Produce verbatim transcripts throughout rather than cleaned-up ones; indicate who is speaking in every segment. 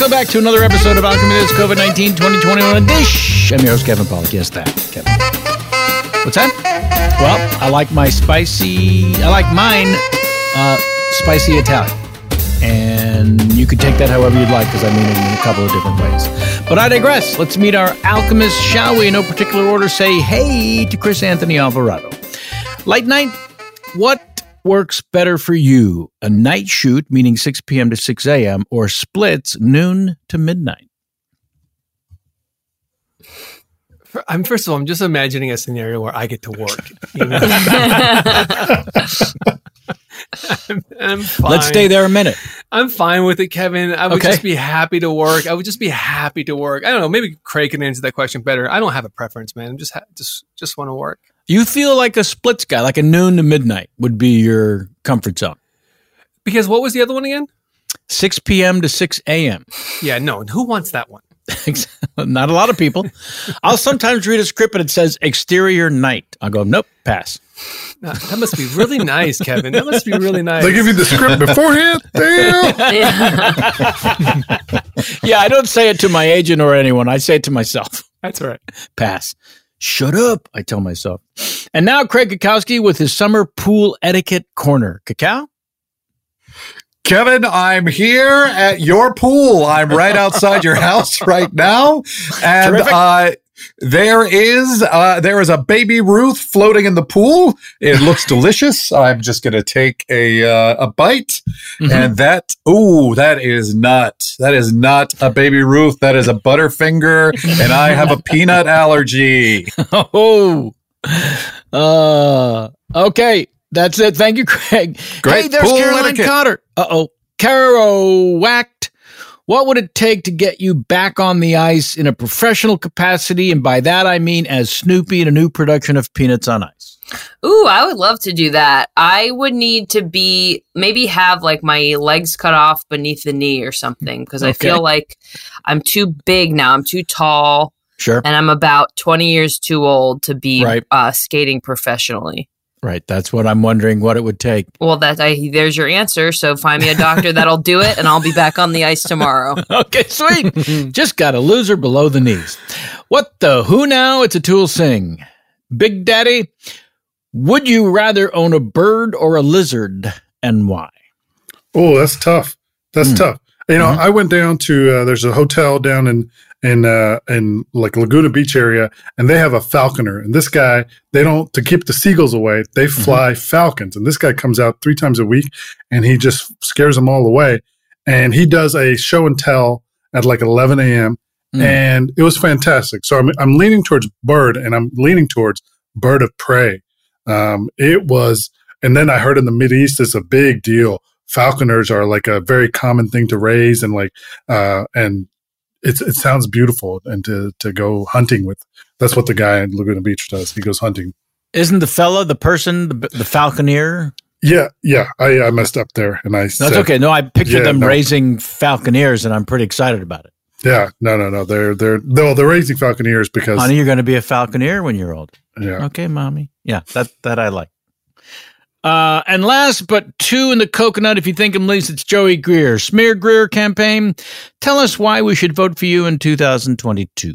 Speaker 1: Welcome back to another episode of Alchemy This COVID nineteen twenty twenty-one Dish. I'm your host, Kevin Pollak. Yes, that, Kevin. What's that? Well, I like my spicy, I like mine uh, spicy Italian. And you could take that however you'd like, because I mean it in a couple of different ways. But I digress. Let's meet our alchemists, shall we? In no particular order, say hey to Chris Anthony Alvarado. Late night, what works better for you? A night shoot, meaning six p.m. to six a.m., or splits, noon to midnight?
Speaker 2: I'm first of all, I'm just imagining a scenario where I get to work. You know? I'm, I'm fine.
Speaker 1: Let's stay there a minute.
Speaker 2: I'm fine with it, Kevin. I would
Speaker 1: Okay.
Speaker 2: just be happy to work. I would just be happy to work. I don't know. Maybe Craig can answer that question better. I don't have a preference, man. I'm just ha- just just want to work.
Speaker 1: You feel like a splits guy, like a noon to midnight would be your comfort zone.
Speaker 2: Because what was the other one again?
Speaker 1: six p.m. to six a.m.
Speaker 2: Yeah, no. Who wants that one?
Speaker 1: Not a lot of people. I'll sometimes read a script and it says exterior night. I'll go, nope, pass.
Speaker 2: No, that must be really nice, Kevin. That must be really nice.
Speaker 3: They give you the script beforehand? Damn.
Speaker 1: Yeah, I don't say it to my agent or anyone. I say it to myself.
Speaker 2: That's right.
Speaker 1: Pass. Shut up, I tell myself. And now Craig Kakowski with his summer pool etiquette corner. Cacao?
Speaker 3: Kevin, I'm here at your pool. I'm right outside your house right now. And
Speaker 1: Terrific.
Speaker 3: uh, there is uh, there is a baby Ruth floating in the pool. It looks delicious. I'm just going to take a uh, a bite.
Speaker 1: Mhm.
Speaker 3: And that, ooh, that is not, that is not a baby Ruth. That is a Butterfinger. And I have a peanut allergy.
Speaker 1: Oh, uh, okay. That's it. Thank you, Craig.
Speaker 3: Great
Speaker 1: Hey, there's
Speaker 3: pool
Speaker 1: Caroline
Speaker 3: etiquette.
Speaker 1: Cotter. Uh-oh. Caro whacked. What would it take to get you back on the ice in a professional capacity? And by that, I mean as Snoopy in a new production of Peanuts on Ice.
Speaker 4: Ooh, I would love to do that. I would need to be, maybe have like my legs cut off beneath the knee or something, because I
Speaker 1: Okay.
Speaker 4: feel like I'm too big now. I'm too tall,
Speaker 1: Sure.
Speaker 4: and I'm about twenty years too old to be
Speaker 1: Right.
Speaker 4: uh, skating professionally.
Speaker 1: Right. That's what I'm wondering what it would take.
Speaker 4: Well, that I, there's your answer. So find me a doctor that'll do it, and I'll be back on the ice tomorrow.
Speaker 1: Okay, sweet. Just got a loser below the knees. What the who now? It's a Tool Sing. Big Daddy, would you rather own a bird or a lizard, and why?
Speaker 5: Oh, that's tough. That's
Speaker 1: Mm.
Speaker 5: tough. You know,
Speaker 1: Mhm.
Speaker 5: I went down to uh, there's a hotel down in in uh, in like Laguna Beach area, and they have a falconer. And this guy, they don't to keep the seagulls away. They fly falcons, and this guy comes out three times a week, and he just scares them all away. And he does a show and tell at like eleven a.m.
Speaker 1: Mm.
Speaker 5: and it was fantastic. So I'm I'm leaning towards bird, and I'm leaning towards bird of prey. Um, it was, and then I heard in the Mideast it's a big deal. Falconers are like a very common thing to raise, and like, uh, and it's, it sounds beautiful, and to, to go hunting with. That's what the guy in Laguna Beach does. He goes hunting.
Speaker 1: Isn't the fella, the person, the, the falconer?
Speaker 5: Yeah. Yeah. I, I messed up there, and I
Speaker 1: That's
Speaker 5: said,
Speaker 1: okay. No, I pictured
Speaker 5: Yeah,
Speaker 1: them
Speaker 5: no.
Speaker 1: raising falconeers, and I'm pretty excited about it.
Speaker 5: yeah, no, no, no. They're, they're, no, they're raising falconeers because,
Speaker 1: Honey, you're going to be a falconer when you're old.
Speaker 5: yeah.
Speaker 1: Okay, mommy. Yeah, that that I like. Uh, and last but two in the coconut, if you think him least, it's Joey Greer. Smear Greer campaign. Tell us why we should vote for you in two thousand twenty-two.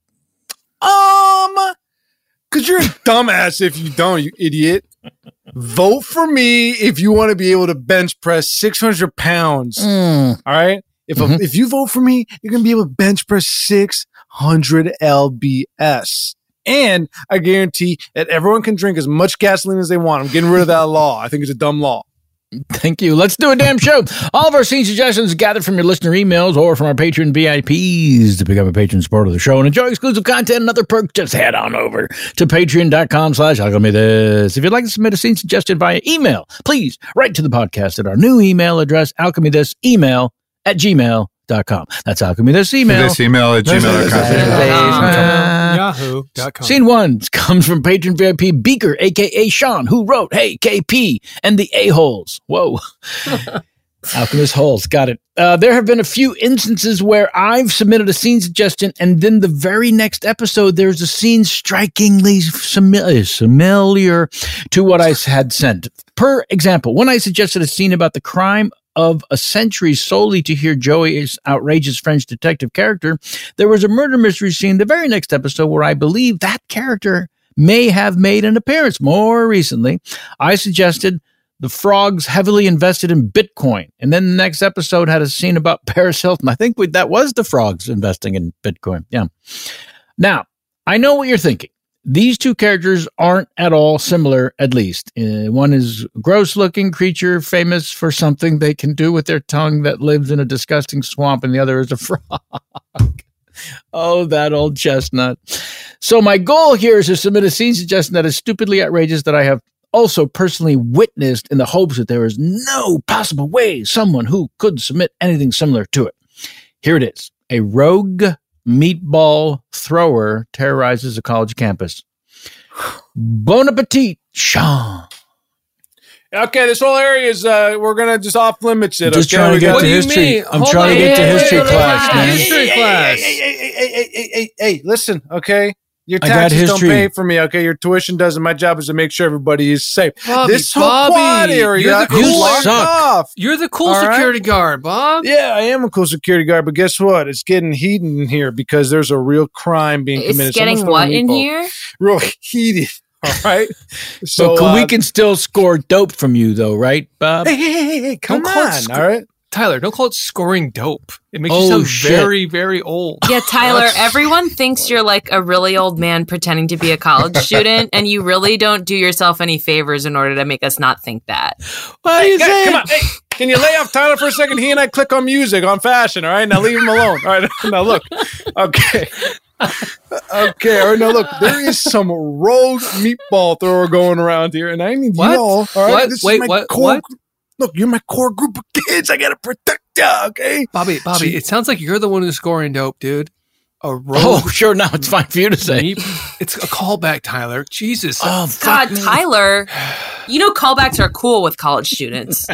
Speaker 6: Um, because you're a dumbass if you don't, you idiot. Vote for me if you want to be able to bench press six hundred pounds.
Speaker 1: Mm.
Speaker 6: All right. If
Speaker 1: Mhm.
Speaker 6: if you vote for me, you're gonna be able to bench press six hundred lbs, and I guarantee that everyone can drink as much gasoline as they want. I'm getting rid of that law. I think it's a dumb law.
Speaker 1: Thank you. Let's do a damn show. All of our scene suggestions gathered from your listener emails or from our Patreon V I Ps. To become a patron supporter of the show and enjoy exclusive content and other perks, just head on over to patreon.com slash alchemy this. If you'd like to submit a scene suggestion via email, please write to the podcast at our new email address, alchemythisemail at gmail dot com. That's alchemythisemail.
Speaker 3: Email. This email at gmail dot com.
Speaker 1: Uh,
Speaker 2: Yahoo dot com.
Speaker 1: Scene one comes from patron V I P Beaker, a k a. Sean, who wrote, "Hey, K P and the A-holes." Whoa. Alchemist holes. Got it. Uh, there have been a few instances where I've submitted a scene suggestion, and then the very next episode, there's a scene strikingly familiar, familiar to what I had sent. Per example, when I suggested a scene about the crime of a century solely to hear Joey's outrageous French detective character, there was a murder mystery scene the very next episode where I believe that character may have made an appearance. More recently, I suggested the frogs heavily invested in Bitcoin. And then the next episode had a scene about Paris Hilton. I think we, that was the frogs investing in Bitcoin. Yeah. Now, I know what you're thinking. These two characters aren't at all similar, at least. Uh, one is a gross-looking creature famous for something they can do with their tongue that lives in a disgusting swamp, and the other is a frog. Oh, that old chestnut. So my goal here is to submit a scene suggestion that is stupidly outrageous that I have also personally witnessed in the hopes that there is no possible way someone who could submit anything similar to it. Here it is. A rogue meatball thrower terrorizes a college campus. Bon appetit, Sean.
Speaker 6: Okay, this whole area is, uh, we're going to just off limits it.
Speaker 1: Just
Speaker 6: okay?
Speaker 1: trying to
Speaker 6: We
Speaker 1: get
Speaker 6: got-
Speaker 1: to
Speaker 2: do you
Speaker 1: history.
Speaker 2: mean?
Speaker 1: I'm
Speaker 2: Hold
Speaker 1: trying
Speaker 2: on.
Speaker 1: to get to
Speaker 2: Hey,
Speaker 1: history
Speaker 2: hey, hey,
Speaker 1: class,
Speaker 2: hey,
Speaker 1: man.
Speaker 2: hey, History class.
Speaker 6: Hey, hey, hey, hey, hey, hey, hey, hey, listen, okay? Your
Speaker 1: I got
Speaker 6: taxes don't
Speaker 1: history.
Speaker 6: pay for me, okay? Your tuition doesn't. My job is to make sure everybody is safe.
Speaker 2: Bobby,
Speaker 6: this whole
Speaker 2: Bobby,
Speaker 6: quad area
Speaker 2: you're the
Speaker 6: is
Speaker 2: cool-
Speaker 6: locked
Speaker 1: suck.
Speaker 6: off.
Speaker 2: You're the cool
Speaker 6: All right.
Speaker 2: security guard, Bob.
Speaker 6: Yeah, I am a cool security guard, but guess what? It's getting heated in here because there's a real crime being committed.
Speaker 4: It's getting
Speaker 6: Someone's
Speaker 4: what
Speaker 6: throwing
Speaker 4: in
Speaker 6: meatball.
Speaker 4: here?
Speaker 6: Real heated. All right.
Speaker 1: So,
Speaker 6: So uh,
Speaker 1: we can still score dope from you, though, right, Bob?
Speaker 6: Hey, hey, hey, hey, come
Speaker 2: Don't call it
Speaker 6: on.
Speaker 2: sc-
Speaker 6: All right.
Speaker 2: Tyler, don't call it scoring dope. It makes
Speaker 1: Oh,
Speaker 2: you sound
Speaker 1: shit.
Speaker 2: very, very old.
Speaker 4: Yeah, Tyler, everyone thinks you're like a really old man pretending to be a college student, and you really don't do yourself any favors in order to make us not think that.
Speaker 1: What are you
Speaker 6: Guys,
Speaker 1: saying?
Speaker 6: come on. Hey, can you lay off Tyler for a second? He and I click on music, on fashion. All right. Now leave him alone. All right. Now look. Okay. Okay. All right. Now look. There is some rogue meatball thrower going around here, and I need
Speaker 2: What?
Speaker 6: you all. All right.
Speaker 2: What?
Speaker 6: This
Speaker 2: Wait,
Speaker 6: is my
Speaker 2: what?
Speaker 6: core.
Speaker 2: What?
Speaker 6: Look, you're my core group of kids. I gotta protect you. Okay.
Speaker 2: Bobby, Bobby,
Speaker 6: Gee.
Speaker 2: it sounds like you're the one who's scoring dope, dude. A rogue.
Speaker 1: Oh, sure. Now it's fine for you to say.
Speaker 2: meat- It's a callback, Tyler. Jesus.
Speaker 1: Oh, fuck
Speaker 4: God,
Speaker 1: me.
Speaker 4: Tyler, you know callbacks are cool with college students.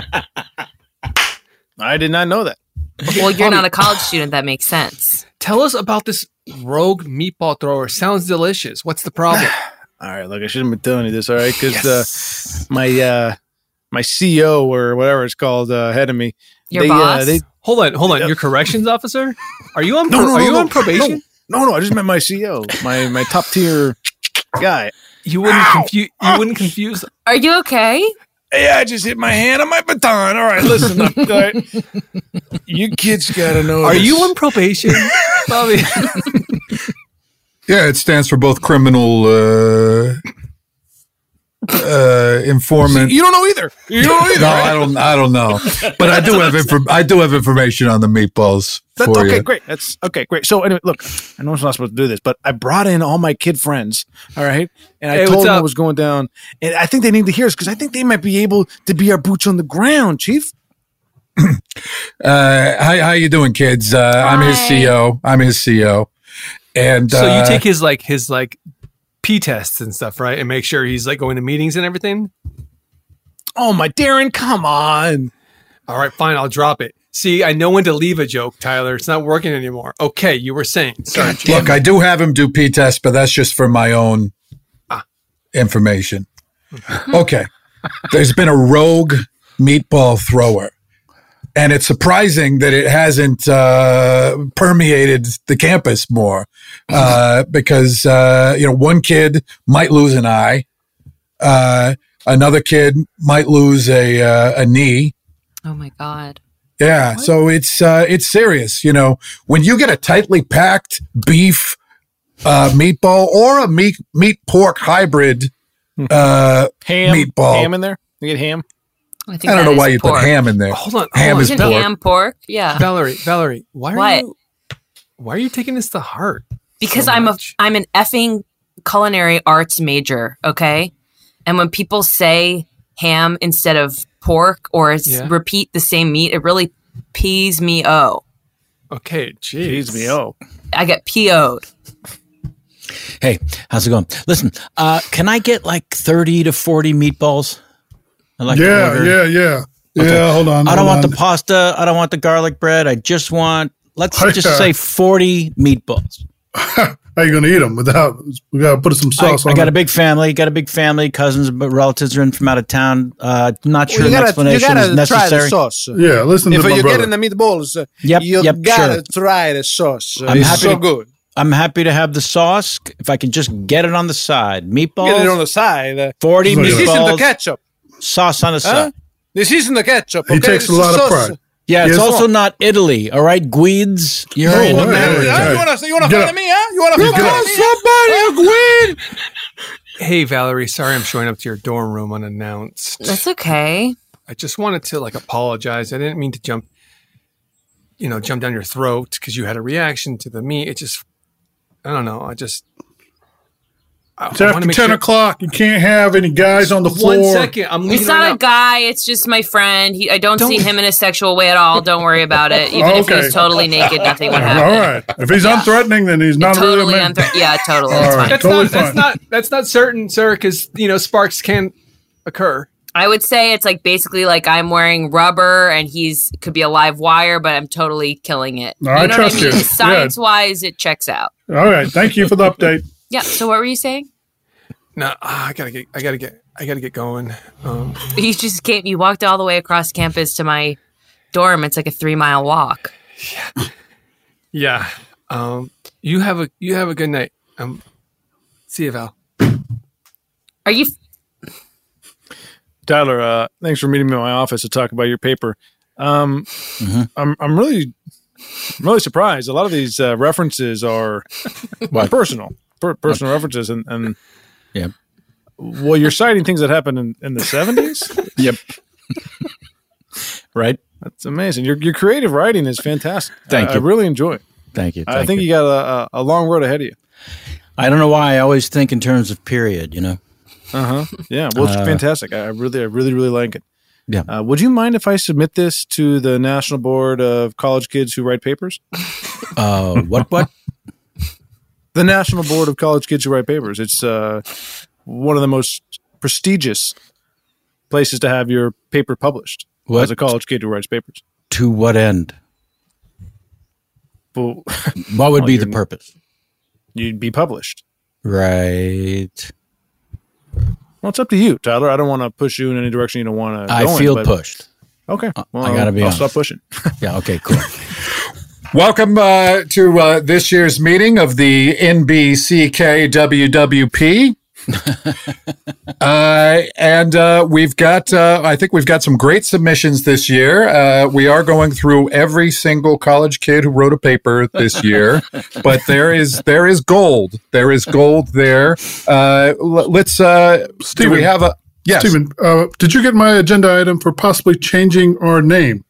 Speaker 6: I did not know that.
Speaker 4: Well, you're
Speaker 2: Bobby.
Speaker 4: not a college student. That makes sense.
Speaker 2: Tell us about this rogue meatball thrower. Sounds delicious. What's the problem?
Speaker 6: All right. Look, I shouldn't be telling you this. All right, because
Speaker 2: Yes.
Speaker 6: uh, my uh, my C O or whatever it's called uh, ahead of me.
Speaker 4: Your
Speaker 6: they,
Speaker 4: boss?
Speaker 6: Uh, they
Speaker 2: Hold on, hold on. Your corrections officer? Are you on?
Speaker 6: No,
Speaker 2: pro-
Speaker 6: no,
Speaker 2: are
Speaker 6: no,
Speaker 2: you
Speaker 6: no,
Speaker 2: on probation?
Speaker 6: No, no, I just met my C E O, my my top tier guy.
Speaker 2: You wouldn't confuse. You wouldn't confuse.
Speaker 4: Are you okay?
Speaker 6: Hey, I just hit my hand on my baton. All right, listen, all right. You kids gotta know.
Speaker 2: Are
Speaker 6: this.
Speaker 2: you on probation, Bobby?
Speaker 3: Yeah, it stands for both criminal uh, uh, informant.
Speaker 6: You don't know either. You don't know either.
Speaker 3: No,
Speaker 6: right?
Speaker 3: I don't. I don't know, but I do have inform- I do have information on the meatballs
Speaker 6: That's
Speaker 3: for
Speaker 6: okay,
Speaker 3: you.
Speaker 6: great. That's okay, great. So anyway, look, I know I'm not supposed to do this, but I brought in all my kid friends. All right, and I
Speaker 2: Hey,
Speaker 6: told
Speaker 2: what's
Speaker 6: them
Speaker 2: up?
Speaker 6: what was going down, and I think they need to hear us because I think they might be able to be our boots on the ground, Chief.
Speaker 3: Uh, how how you doing, kids? Uh, I'm his
Speaker 4: Hi.
Speaker 3: C O. I'm his C O, and
Speaker 2: So
Speaker 3: uh,
Speaker 2: you take his like his like P tests and stuff, right? And make sure he's like going to meetings and everything.
Speaker 6: Oh my Darren, come on.
Speaker 2: All right, fine. I'll drop it. See, I know when to leave a joke, Tyler. It's not working anymore. Okay, you were saying. Sorry.
Speaker 3: Look, I do have him do P tests, but that's just for my own
Speaker 2: Ah.
Speaker 3: information. Okay. There's been a rogue meatball thrower, and it's surprising that it hasn't uh, permeated the campus more uh, because, uh, you know, one kid might lose an eye. Uh, another kid might lose a, uh, a knee.
Speaker 4: Oh my God.
Speaker 3: Yeah, so it's uh, it's serious. You know, when you get a tightly packed beef uh, meatball or a meat meat pork hybrid uh,
Speaker 6: Ham,
Speaker 3: meatball,
Speaker 6: ham in there. You get ham.
Speaker 4: I, think
Speaker 3: I don't
Speaker 4: that
Speaker 3: know why
Speaker 4: is
Speaker 3: you
Speaker 4: pork.
Speaker 3: put ham in there.
Speaker 2: Hold on.
Speaker 3: Ham
Speaker 2: hold
Speaker 3: is
Speaker 2: on.
Speaker 4: Isn't
Speaker 3: pork.
Speaker 4: ham pork? Yeah.
Speaker 2: Valerie, Valerie, why are
Speaker 4: What?
Speaker 2: you why are you taking this to heart?
Speaker 4: Because
Speaker 2: so
Speaker 4: I'm a
Speaker 2: much?
Speaker 4: I'm an effing culinary arts major, okay? And when people say ham instead of pork or s-
Speaker 2: Yeah.
Speaker 4: repeat the same meat, it really pees me oh.
Speaker 2: Okay, jeez.
Speaker 6: Jeez, me oh.
Speaker 4: I get P O'd.
Speaker 1: Hey, how's it going? Listen, uh, can I get like thirty to forty meatballs? I like to
Speaker 5: Yeah,
Speaker 1: order.
Speaker 5: yeah, yeah.
Speaker 1: Okay.
Speaker 5: Yeah, hold on.
Speaker 1: I don't
Speaker 5: hold
Speaker 1: want
Speaker 5: on.
Speaker 1: the pasta. I don't want the garlic bread. I just want, let's
Speaker 5: Oh,
Speaker 1: just
Speaker 5: yeah.
Speaker 1: say forty meatballs.
Speaker 5: How you going to eat them without? We got to put some
Speaker 1: I,
Speaker 5: sauce
Speaker 1: I
Speaker 5: on
Speaker 1: got
Speaker 5: it.
Speaker 1: a big family. Got a big family. Cousins, but relatives are in from out of town. Uh, not sure
Speaker 6: you
Speaker 1: an
Speaker 6: gotta, you
Speaker 1: explanation
Speaker 6: gotta
Speaker 1: is
Speaker 6: try the
Speaker 1: necessary.
Speaker 6: sauce.
Speaker 5: Yeah, listen
Speaker 6: If
Speaker 5: to my
Speaker 6: you're
Speaker 5: brother.
Speaker 6: getting the meatballs, uh,
Speaker 1: Yep,
Speaker 6: you
Speaker 1: yep,
Speaker 6: gotta
Speaker 1: sure.
Speaker 6: try the sauce. Uh,
Speaker 1: I'm
Speaker 6: it's
Speaker 1: happy
Speaker 6: so
Speaker 1: to-
Speaker 6: good.
Speaker 1: I'm happy to have the sauce. If I can just get it on the side, meatballs,
Speaker 6: Get it on the side. Uh,
Speaker 1: forty
Speaker 5: This
Speaker 6: this isn't the
Speaker 1: meatballs,
Speaker 6: ketchup.
Speaker 1: sauce on the
Speaker 6: Huh?
Speaker 1: side.
Speaker 6: This isn't the ketchup.
Speaker 5: He
Speaker 6: okay?
Speaker 5: takes
Speaker 6: This
Speaker 5: a
Speaker 6: is
Speaker 5: lot of
Speaker 6: sauce.
Speaker 5: pride.
Speaker 1: Yeah, it's
Speaker 5: Yes.
Speaker 1: also not Italy. All right, Guides, you're
Speaker 5: Oh,
Speaker 1: in
Speaker 5: hey,
Speaker 1: America.
Speaker 5: hey,
Speaker 6: Huh?
Speaker 5: hey.
Speaker 6: You want to you wanna
Speaker 5: Get
Speaker 6: fight
Speaker 5: up.
Speaker 6: me, huh? You want to
Speaker 5: Get
Speaker 6: fight
Speaker 5: up.
Speaker 6: me? Huh?
Speaker 1: Somebody, Guide.
Speaker 2: Hey, Valerie, sorry I'm showing up to your dorm room unannounced.
Speaker 4: That's okay.
Speaker 2: I just wanted to like apologize. I didn't mean to jump, you know, jump down your throat because you had a reaction to the meat. It just, I don't know. I just, I,
Speaker 5: It's
Speaker 2: I
Speaker 5: after
Speaker 2: wanna make
Speaker 5: ten
Speaker 2: sure-
Speaker 5: o'clock. You can't have any guys on the floor.
Speaker 2: One second, I'm leaving
Speaker 4: It's
Speaker 2: right
Speaker 4: not
Speaker 2: now.
Speaker 4: a guy. It's just my friend. He, I don't,
Speaker 2: Don't-
Speaker 4: see him in a sexual way at all. Don't worry about it. Even if he
Speaker 5: Okay.
Speaker 4: was totally naked, nothing would
Speaker 5: All
Speaker 4: happen.
Speaker 5: right. If he's unthreatening, then he's not really a
Speaker 4: Totally
Speaker 5: man.
Speaker 4: unthre- Yeah, totally.
Speaker 5: All
Speaker 4: It's
Speaker 5: right.
Speaker 4: fine.
Speaker 2: That's
Speaker 5: Totally
Speaker 2: not. That's
Speaker 5: fine.
Speaker 2: not. That's not certain, sir. Because you know sparks can occur.
Speaker 4: I would say it's like basically like I'm wearing rubber and he's could be a live wire, but I'm totally killing it.
Speaker 5: No, I
Speaker 4: you know
Speaker 5: trust
Speaker 4: what I mean?
Speaker 5: you.
Speaker 4: Science wise, it checks out.
Speaker 5: All right. Thank you for the update.
Speaker 4: Yeah. So what were you saying?
Speaker 2: No, ah, I gotta get. I gotta get. I gotta get going. Um,
Speaker 4: You just came. You walked all the way across campus to my dorm. It's like a three mile walk.
Speaker 2: yeah. Um, you have a. You have a good night. Um, see you, Val.
Speaker 4: Are you?
Speaker 6: Tyler, uh, thanks for meeting me in my office to talk about your paper. Um, I'm I'm really I'm really surprised. A lot of these uh, references are personal, per- personal references, and and
Speaker 1: Yeah.
Speaker 6: well, you're citing things that happened in, in the seventies.
Speaker 1: Yep. Right.
Speaker 6: That's amazing. Your your creative writing is fantastic.
Speaker 1: Thank
Speaker 6: I,
Speaker 1: you.
Speaker 6: I really enjoy it.
Speaker 1: Thank you.
Speaker 6: I
Speaker 1: thank
Speaker 6: think you, got a, a, a long road ahead of you.
Speaker 1: I don't know why I always think in terms of period. You know.
Speaker 6: Uh huh. Yeah. Well, it's
Speaker 1: Uh,
Speaker 6: fantastic. I I really, I really, really like it.
Speaker 1: Yeah.
Speaker 6: Uh, would you mind if I submit this to the National Board of College Kids Who Write Papers?
Speaker 1: Uh, what? What?
Speaker 6: The National Board of College Kids Who Write Papers. It's uh, one of the most prestigious places to have your paper published
Speaker 1: What?
Speaker 6: as a college kid who writes papers.
Speaker 1: To what end?
Speaker 6: Well,
Speaker 1: What would
Speaker 6: Well,
Speaker 1: be the
Speaker 6: you're-
Speaker 1: purpose?
Speaker 6: you'd be published.
Speaker 1: Right.
Speaker 6: Well, it's up to you, Tyler. I don't want to push you in any direction you don't want to.
Speaker 1: I
Speaker 6: go in,
Speaker 1: feel
Speaker 6: but-
Speaker 1: pushed.
Speaker 6: Okay. Well,
Speaker 1: I gotta be
Speaker 6: I'll
Speaker 1: honest.
Speaker 6: stop pushing.
Speaker 1: Yeah. Okay. Cool.
Speaker 3: Welcome uh, to uh, this year's meeting of the N B C K W W P. uh, and uh, we've got, uh, I think we've got some great submissions this year. Uh, we are going through every single college kid who wrote a paper this year, but there is there is gold. There is gold there. Uh, l- let's. Uh, do
Speaker 5: Stephen.
Speaker 3: we have a yes?
Speaker 5: Stephen, uh, did you get my agenda item for possibly changing our name?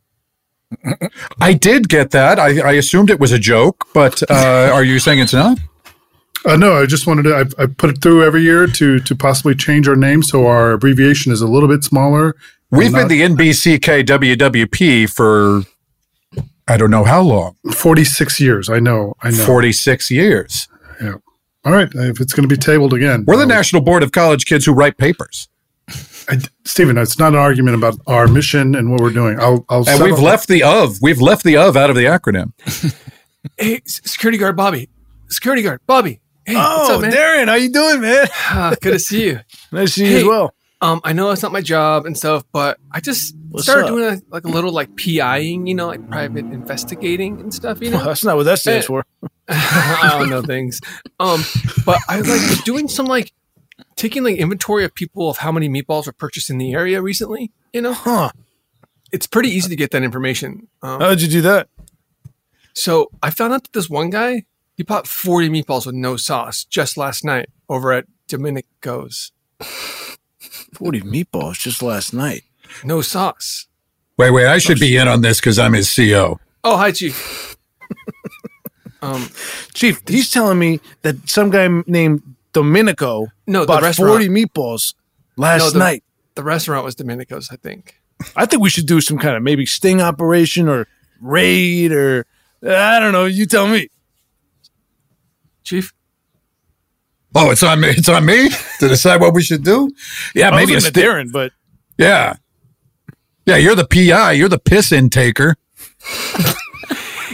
Speaker 3: I did get that. I, I assumed it was a joke, but uh, are you saying it's not?
Speaker 5: Uh, no, I just wanted to. I, I put it through every year to to possibly change our name so our abbreviation is a little bit smaller.
Speaker 3: We've
Speaker 5: Not-
Speaker 3: been the N B C K W W P for I don't know how long.
Speaker 5: forty-six years. I know. I know.
Speaker 3: forty-six years.
Speaker 5: Yeah. All right. If it's going to be tabled again,
Speaker 3: We're the
Speaker 5: I'll-
Speaker 3: National Board of College Kids Who Write Papers.
Speaker 5: I, Stephen, it's not an argument about our mission and what we're doing. I'll. I'll
Speaker 3: And
Speaker 5: settle-
Speaker 3: we've left the of. We've left the of out of the acronym.
Speaker 2: Hey, s- security guard Bobby. Security guard Bobby. Hey, what's
Speaker 6: Oh,
Speaker 2: up, man?
Speaker 6: Darren, how you doing, man?
Speaker 2: Ah, good to see you.
Speaker 6: Nice to see you
Speaker 2: Hey.
Speaker 6: as well.
Speaker 2: Um, I know it's not my job and stuff, but I just
Speaker 6: What's
Speaker 2: started
Speaker 6: up?
Speaker 2: doing a, like a little like PIing, you know, like private investigating and stuff, you know.
Speaker 6: Well, that's not what that stands
Speaker 2: Eh.
Speaker 6: for.
Speaker 2: I don't know things. Um, but I like was doing some like taking like inventory of people of how many meatballs were purchased in the area recently. You know,
Speaker 6: Huh?
Speaker 2: it's pretty easy to get that information. Um,
Speaker 6: How did you do that?
Speaker 2: so I found out that this one guy he bought forty meatballs with no sauce just last night over at Domenico's.
Speaker 6: Forty meatballs just last night.
Speaker 2: No sauce.
Speaker 3: Wait, wait. I should be in on this because I'm his C O.
Speaker 2: Oh, hi, Chief. um,
Speaker 6: Chief, he's telling me that some guy named Domenico
Speaker 2: No, the
Speaker 6: bought
Speaker 2: restaurant.
Speaker 6: forty meatballs last
Speaker 2: No, the-
Speaker 6: night.
Speaker 2: the restaurant was Domenico's, I think.
Speaker 6: I think we should do some kind of maybe sting operation or raid or I don't know. You tell me.
Speaker 2: Chief.
Speaker 3: Oh, it's on me. It's on me to decide what we should do. Yeah,
Speaker 6: I was
Speaker 3: maybe a
Speaker 6: looking at
Speaker 3: sti-
Speaker 6: Darren, but
Speaker 3: Yeah, yeah. You're the P I. You're the piss intaker.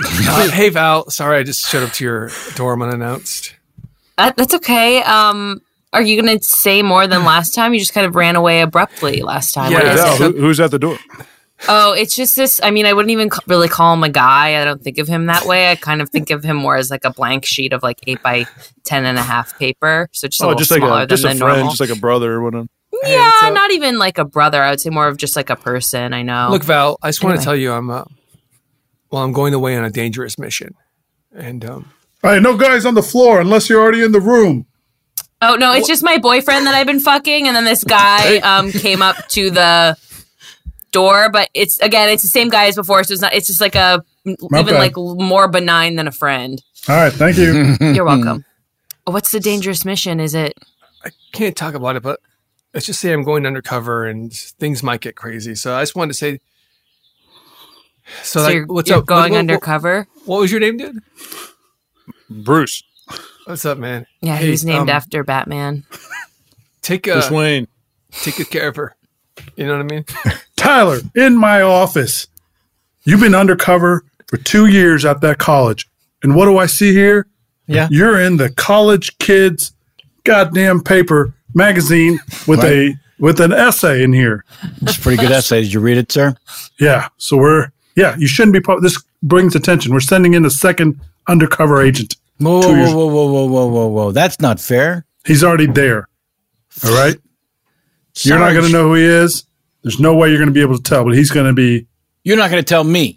Speaker 2: Uh, hey, Val. Sorry, I just showed up to your dorm unannounced.
Speaker 4: Uh, that's okay. Um, are you going to say more than last time? You just kind of ran away abruptly last time.
Speaker 2: Yeah,
Speaker 4: What is
Speaker 2: Val,
Speaker 4: it?
Speaker 6: Who, who's at the door?
Speaker 4: Oh, it's just this. I mean, I wouldn't even ca- really call him a guy. I don't think of him that way. I kind of think of him more as like a blank sheet of like eight by ten and a half paper. So just a
Speaker 6: Oh,
Speaker 4: little
Speaker 6: just like
Speaker 4: smaller
Speaker 6: a just a
Speaker 4: than the
Speaker 6: friend,
Speaker 4: normal.
Speaker 6: just like a brother or whatever.
Speaker 2: Hey,
Speaker 4: yeah,
Speaker 2: what's up?
Speaker 4: not even like a brother. I would say more of just like a person. I know.
Speaker 2: Look, Val, I just want to
Speaker 4: Anyway.
Speaker 2: tell you I'm, uh, well, I'm going away on a dangerous mission. And, um,
Speaker 5: All right, no guys on the floor unless you're already in the room.
Speaker 4: Oh no, it's just my boyfriend that I've been fucking, and then this guy um came up to the door, but it's again, it's the same guy as before, so it's not. It's just like a even
Speaker 5: bad.
Speaker 4: like more benign than a friend.
Speaker 5: All right, thank you.
Speaker 4: You're welcome. What's the dangerous mission? Is it?
Speaker 2: I can't talk about it, but let's just say I'm going undercover and things might get crazy. So I just wanted to say, so,
Speaker 4: So
Speaker 2: like,
Speaker 4: you're,
Speaker 2: what's
Speaker 4: you're
Speaker 2: up?
Speaker 4: going
Speaker 2: What- what-
Speaker 4: undercover?
Speaker 2: What was your name, dude?
Speaker 6: Bruce,
Speaker 2: What's up, man?
Speaker 4: Yeah,
Speaker 2: Hey,
Speaker 4: he was named
Speaker 2: um,
Speaker 4: after Batman.
Speaker 2: Take uh,
Speaker 6: Bruce Wayne.
Speaker 2: take good care of her. You know what I mean?
Speaker 5: Tyler, in my office. You've been undercover for two years at that college. And what do I see here?
Speaker 1: Yeah.
Speaker 5: You're in the college kids goddamn paper magazine with
Speaker 1: Right.
Speaker 5: a with an essay in here.
Speaker 1: It's a pretty good essay. Did you read it, sir?
Speaker 5: Yeah. So we're yeah, you shouldn't be part this brings attention. We're sending in a second undercover agent.
Speaker 1: Whoa,
Speaker 5: Two
Speaker 1: whoa,
Speaker 5: years.
Speaker 1: whoa, whoa, whoa, whoa, whoa, whoa. That's not fair.
Speaker 5: He's already there. All right? You're not going to know who he is. There's no way you're going to be able to tell, but he's going to be
Speaker 1: You're not going to tell me.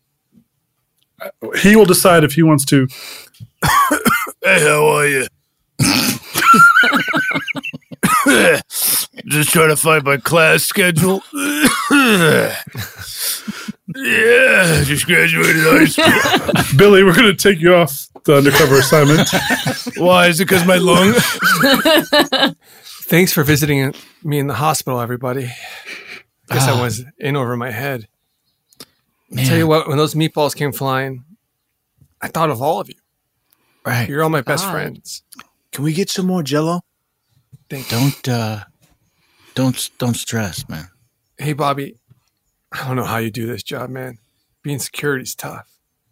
Speaker 5: he will decide if he wants to.
Speaker 6: Hey, how are you? Just trying to find my class schedule. Yeah, just graduated high school.
Speaker 5: Billy, we're going to take you off the undercover assignment.
Speaker 6: Why? Is it because my lung?
Speaker 2: Thanks for visiting me in the hospital, everybody. Guess
Speaker 1: Ah.
Speaker 2: I was in over my head. I tell you what, when those meatballs came flying, I thought of all of you.
Speaker 1: Right.
Speaker 2: You're all my best
Speaker 4: God.
Speaker 2: friends.
Speaker 6: Can we get some more Jello?
Speaker 2: Thank you.
Speaker 1: Don't uh don't don't stress, man.
Speaker 2: Hey, Bobby, I don't know how you do this job, man. Being security's tough.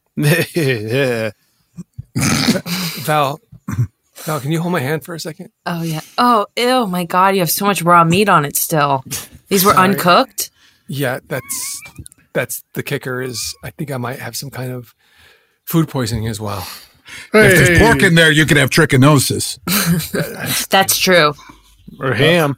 Speaker 6: Yeah.
Speaker 2: Val, Val, can you hold my hand for a second?
Speaker 4: Oh yeah. Oh ew, my God! You have so much raw meat on it still. These were
Speaker 2: Sorry.
Speaker 4: uncooked.
Speaker 2: Yeah, that's that's the kicker. Is I think I might have some kind of food poisoning as well.
Speaker 3: If there's pork in there, you could have trichinosis.
Speaker 4: That's true.
Speaker 6: Or ham.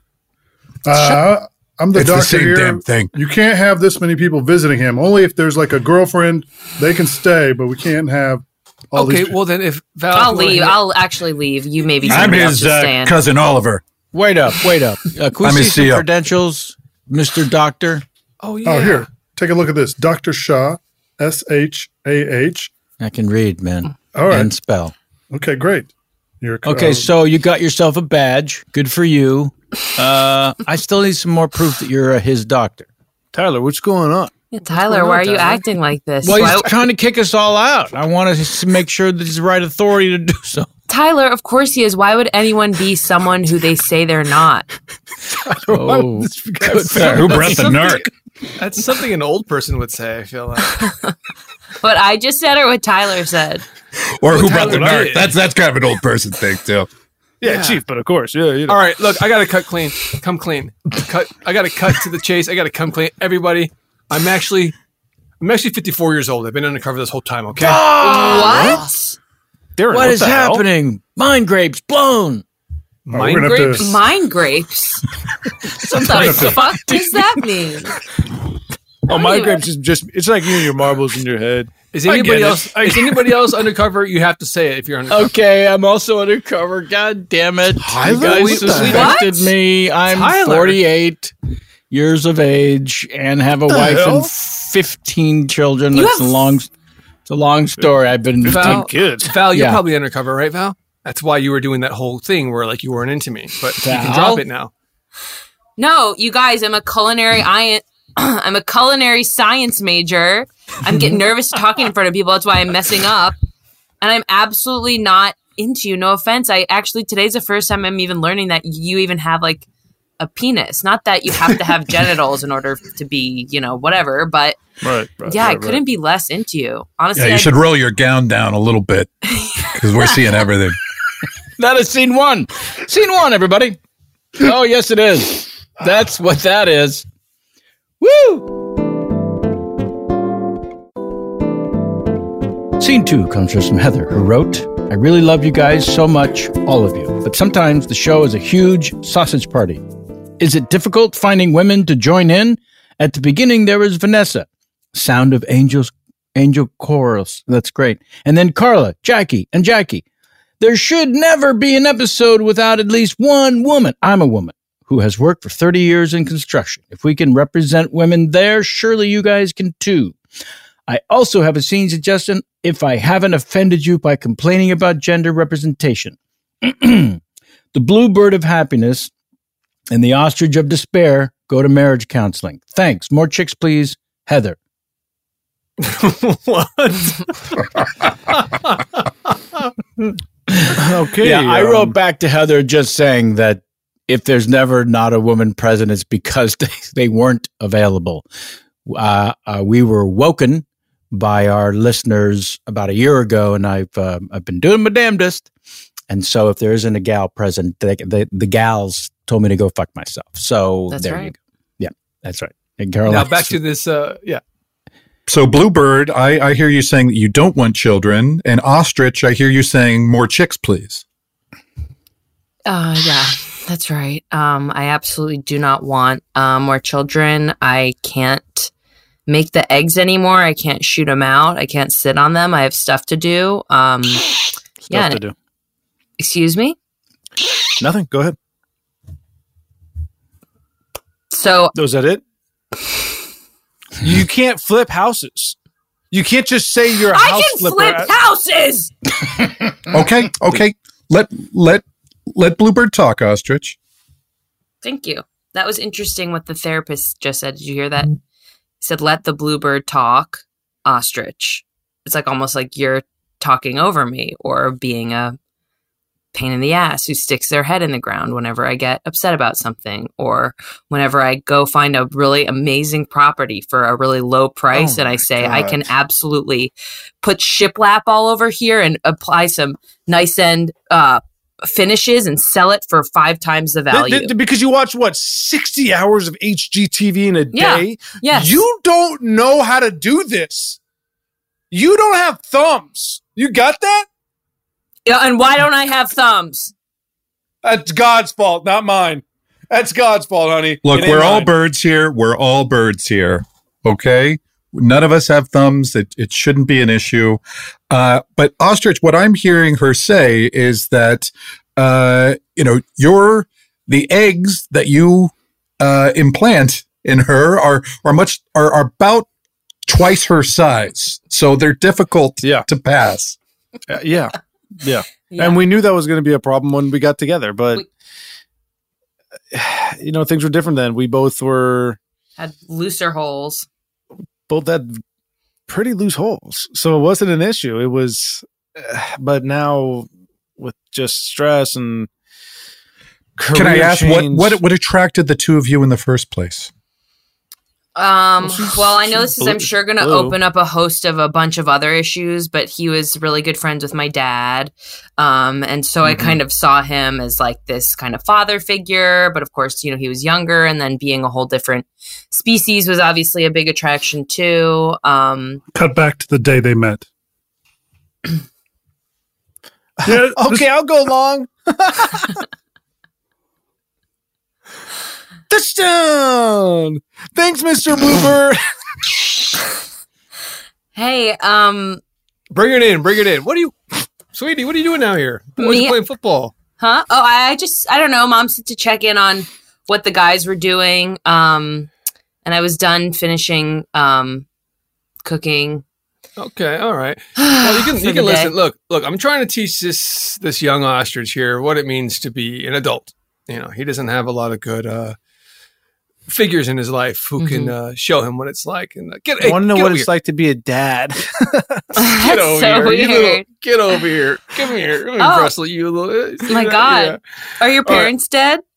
Speaker 5: Uh, I'm the
Speaker 3: It's the
Speaker 5: doctor
Speaker 3: same
Speaker 5: here.
Speaker 3: damn thing.
Speaker 5: You can't have this many people visiting him. Only if there's like a girlfriend, they can stay, but we can't have all
Speaker 2: Okay,
Speaker 5: these.
Speaker 2: well then, if Val,
Speaker 4: I'll
Speaker 2: if you wanna
Speaker 4: leave.
Speaker 2: hang-
Speaker 4: I'll actually leave. You maybe
Speaker 3: I'm
Speaker 4: somebody else
Speaker 3: his
Speaker 4: is
Speaker 3: uh,
Speaker 4: staying.
Speaker 3: cousin Oliver.
Speaker 1: Wait up, wait up. Uh, can we
Speaker 3: I'm
Speaker 1: see
Speaker 3: his
Speaker 1: some
Speaker 3: C O.
Speaker 1: credentials, Mister Doctor?
Speaker 2: Oh yeah.
Speaker 5: Oh, here. Take a look at this. Doctor Shah, S H A H.
Speaker 1: I can read, man.
Speaker 5: All right.
Speaker 1: And spell.
Speaker 5: Okay, great. You're
Speaker 1: Okay,
Speaker 5: uh,
Speaker 1: so you got yourself a badge. Good for you. Uh, I still need some more proof that you're uh, his doctor.
Speaker 6: Tyler, what's going on?
Speaker 4: Yeah, Tyler,
Speaker 2: going
Speaker 4: why
Speaker 2: on,
Speaker 4: are you
Speaker 2: Tyler?
Speaker 4: acting like this?
Speaker 1: Well,
Speaker 4: Why-
Speaker 1: he's trying to kick us all out. I want to make sure that he's the right authority to do so.
Speaker 4: Tyler, of course he is. Why would anyone be someone who they say they're not?
Speaker 1: Oh, good for-
Speaker 3: Who brought the narc?
Speaker 2: That's something an old person would say. I feel like.
Speaker 4: What I just said or what Tyler said?
Speaker 3: Or who
Speaker 2: Well,
Speaker 3: brought the
Speaker 2: Tyler
Speaker 3: narc?
Speaker 2: did.
Speaker 3: That's that's kind of an old person thing too.
Speaker 6: Yeah,
Speaker 2: Yeah.
Speaker 6: Chief, but of course, yeah, you know.
Speaker 2: All right, look, I gotta cut clean. Come clean. Cut. I gotta cut to the chase. I gotta come clean. Everybody, I'm actually, I'm actually fifty-four years old. I've been undercover this whole time. Okay.
Speaker 4: What?
Speaker 6: Darren,
Speaker 1: What is
Speaker 6: the hell?
Speaker 1: happening? Mind grapes blown.
Speaker 2: Mind
Speaker 5: we're gonna have to-
Speaker 2: grapes.
Speaker 4: Mind grapes? What the fuck does that mean?
Speaker 6: Oh, my
Speaker 4: Anyway.
Speaker 6: grapes is just, it's like you and your marbles in your head.
Speaker 2: Is
Speaker 6: I
Speaker 2: anybody
Speaker 6: get it.
Speaker 2: else?
Speaker 6: I-
Speaker 2: Is anybody else undercover? You have to say it if you're undercover.
Speaker 1: Okay, I'm also undercover. God damn it.
Speaker 2: Tyler,
Speaker 1: You guys
Speaker 2: what the
Speaker 1: suspected
Speaker 4: heck?
Speaker 1: me. I'm
Speaker 2: Tyler.
Speaker 1: forty-eight years of age and have a wife
Speaker 6: hell?
Speaker 1: and fifteen children.
Speaker 4: You
Speaker 1: It's a
Speaker 4: have-
Speaker 1: long it's a long story. I've been
Speaker 2: Val,
Speaker 6: kids.
Speaker 2: Val, you're
Speaker 1: Yeah.
Speaker 2: probably undercover, right, Val? That's why you were doing that whole thing where like you weren't into me, but you can
Speaker 1: Val?
Speaker 2: drop it now.
Speaker 4: No, you guys, I'm a culinary I I'm a culinary science major. I'm getting nervous talking in front of people. That's why I'm messing up. And I'm absolutely not into you. No offense. I actually today's the first time I'm even learning that you even have like a penis. Not that you have to have genitals in order to be, you know, whatever. But
Speaker 6: Right. right
Speaker 4: yeah,
Speaker 6: right,
Speaker 4: I couldn't
Speaker 6: right.
Speaker 4: be less into you. Honestly,
Speaker 3: Yeah, you
Speaker 4: I-
Speaker 3: should roll your gown down a little bit because we're seeing everything.
Speaker 1: That is scene one. Scene one, everybody. Oh, yes, it is. That's what that is. Woo! Scene two comes from Heather, who wrote, I really love you guys so much, all of you. But sometimes the show is a huge sausage party. Is it difficult finding women to join in? At the beginning, there was Vanessa, Sound of Angels, Angel Chorus. That's great. And then Carla, Jackie, and Jackie. There should never be an episode without at least one woman. I'm a woman who has worked for thirty years in construction. If we can represent women there, surely you guys can too. I also have a scene suggestion if I haven't offended you by complaining about gender representation. The bluebird of happiness and the ostrich of despair go to marriage counseling. Thanks. More chicks, please. Heather.
Speaker 2: What?
Speaker 6: Okay.
Speaker 1: Yeah, I
Speaker 6: um,
Speaker 1: wrote back to Heather just saying that if there's never not a woman present, it's because they, they weren't available. Uh, uh, we were woken by our listeners about a year ago, and I've uh, I've been doing my damnedest. And so, if there isn't a gal present, they, they, the gals told me to go fuck myself. So
Speaker 4: That's
Speaker 1: there
Speaker 4: right.
Speaker 1: you go. Yeah, that's right. And Caroline,
Speaker 2: Now back to this. Uh, yeah.
Speaker 3: So, Bluebird, I, I hear you saying that you don't want children, and Ostrich, I hear you saying more chicks, please.
Speaker 4: Uh, yeah, that's right. Um, I absolutely do not want uh, more children. I can't make the eggs anymore. I can't shoot them out. I can't sit on them. I have stuff to do. Um,
Speaker 6: Stuff
Speaker 4: yeah.
Speaker 6: to do.
Speaker 4: Excuse me?
Speaker 6: Nothing. Go ahead.
Speaker 4: So,
Speaker 6: Was that it? You can't flip houses. You can't just say you're a
Speaker 4: I
Speaker 6: house
Speaker 4: can
Speaker 6: flipper.
Speaker 4: flip houses!
Speaker 3: Okay, okay. Let let let Bluebird talk, Ostrich.
Speaker 4: Thank you. That was interesting what the therapist just said. Did you hear that? He said, let the bluebird talk, ostrich. It's like almost like you're talking over me or being a pain in the ass who sticks their head in the ground whenever I get upset about something or whenever I go find a really amazing property for a really low price
Speaker 6: Oh
Speaker 4: and I
Speaker 6: my
Speaker 4: say, I
Speaker 6: God.
Speaker 4: can absolutely put shiplap all over here and apply some nice end uh, finishes and sell it for five times the
Speaker 6: Th-
Speaker 4: value.
Speaker 6: th- because you watch what sixty hours of H G T V in a
Speaker 4: Yeah.
Speaker 6: day.
Speaker 4: Yes.
Speaker 6: You don't know how to do this. You don't have thumbs. You got that?
Speaker 4: Yeah, and why don't I have thumbs?
Speaker 6: That's God's fault, not mine. That's God's fault, honey.
Speaker 3: Look,
Speaker 6: It ain't
Speaker 3: we're all
Speaker 6: mine.
Speaker 3: birds here. We're all birds here. Okay? None of us have thumbs. It, it shouldn't be an issue. Uh, but Ostrich, what I'm hearing her say is that, uh, you know, your the eggs that you uh, implant in her are are much are, are about twice her size, so they're difficult
Speaker 6: Yeah.
Speaker 3: to pass.
Speaker 6: Uh, yeah. Yeah.
Speaker 4: Yeah.
Speaker 6: And we knew that was going to be a problem when we got together, but
Speaker 4: We-
Speaker 6: you know, things were different then. We both were
Speaker 4: Had looser holes.
Speaker 6: both had pretty loose holes. So it wasn't an issue. It was uh, but now with just stress and
Speaker 3: Can I
Speaker 6: career
Speaker 3: ask
Speaker 6: change-
Speaker 3: what what what attracted the two of you in the first place?
Speaker 4: Um,
Speaker 6: she's-
Speaker 4: well, I know
Speaker 6: she's
Speaker 4: this is, I'm
Speaker 6: blue-
Speaker 4: sure, going to
Speaker 6: blue.
Speaker 4: open up a host of a bunch of other issues, but he was really good friends with my dad. Um, and so I
Speaker 6: Mhm.
Speaker 4: kind of saw him as like this kind of father figure, but of course, you know, he was younger and then being a whole different species was obviously a big attraction too. Um,
Speaker 5: Cut back to the day they met. Yeah,
Speaker 6: Okay, I'll go long. Touchdown! Thanks, Mister Bluebird.
Speaker 4: hey, um,
Speaker 2: Bring it in. Bring it in. What are you, sweetie? What are you doing out here? Why are
Speaker 4: Me-
Speaker 2: you playing football?
Speaker 4: huh? Oh, I just, I don't know. Mom said to check in on what the guys were doing. Um, and I was done finishing, um, cooking.
Speaker 2: Okay. All right. Well, you can
Speaker 4: for
Speaker 2: you
Speaker 4: the
Speaker 2: can listen.
Speaker 4: day.
Speaker 2: Look, look. I'm trying to teach this this young ostrich here what it means to be an adult. You know, he doesn't have a lot of good uh, figures in his life who can
Speaker 4: Mm-hmm.
Speaker 2: uh, show him what it's like. And uh, get,
Speaker 6: I want to know
Speaker 2: get
Speaker 6: what
Speaker 2: over
Speaker 6: it's
Speaker 2: here.
Speaker 6: like to be a dad.
Speaker 2: Get
Speaker 4: That's
Speaker 2: over
Speaker 4: so
Speaker 2: here. You
Speaker 4: weird.
Speaker 2: little- get over here. Come here. Let me
Speaker 4: Oh.
Speaker 2: wrestle you a little.
Speaker 4: My God. Are your
Speaker 2: All right.
Speaker 4: parents dead?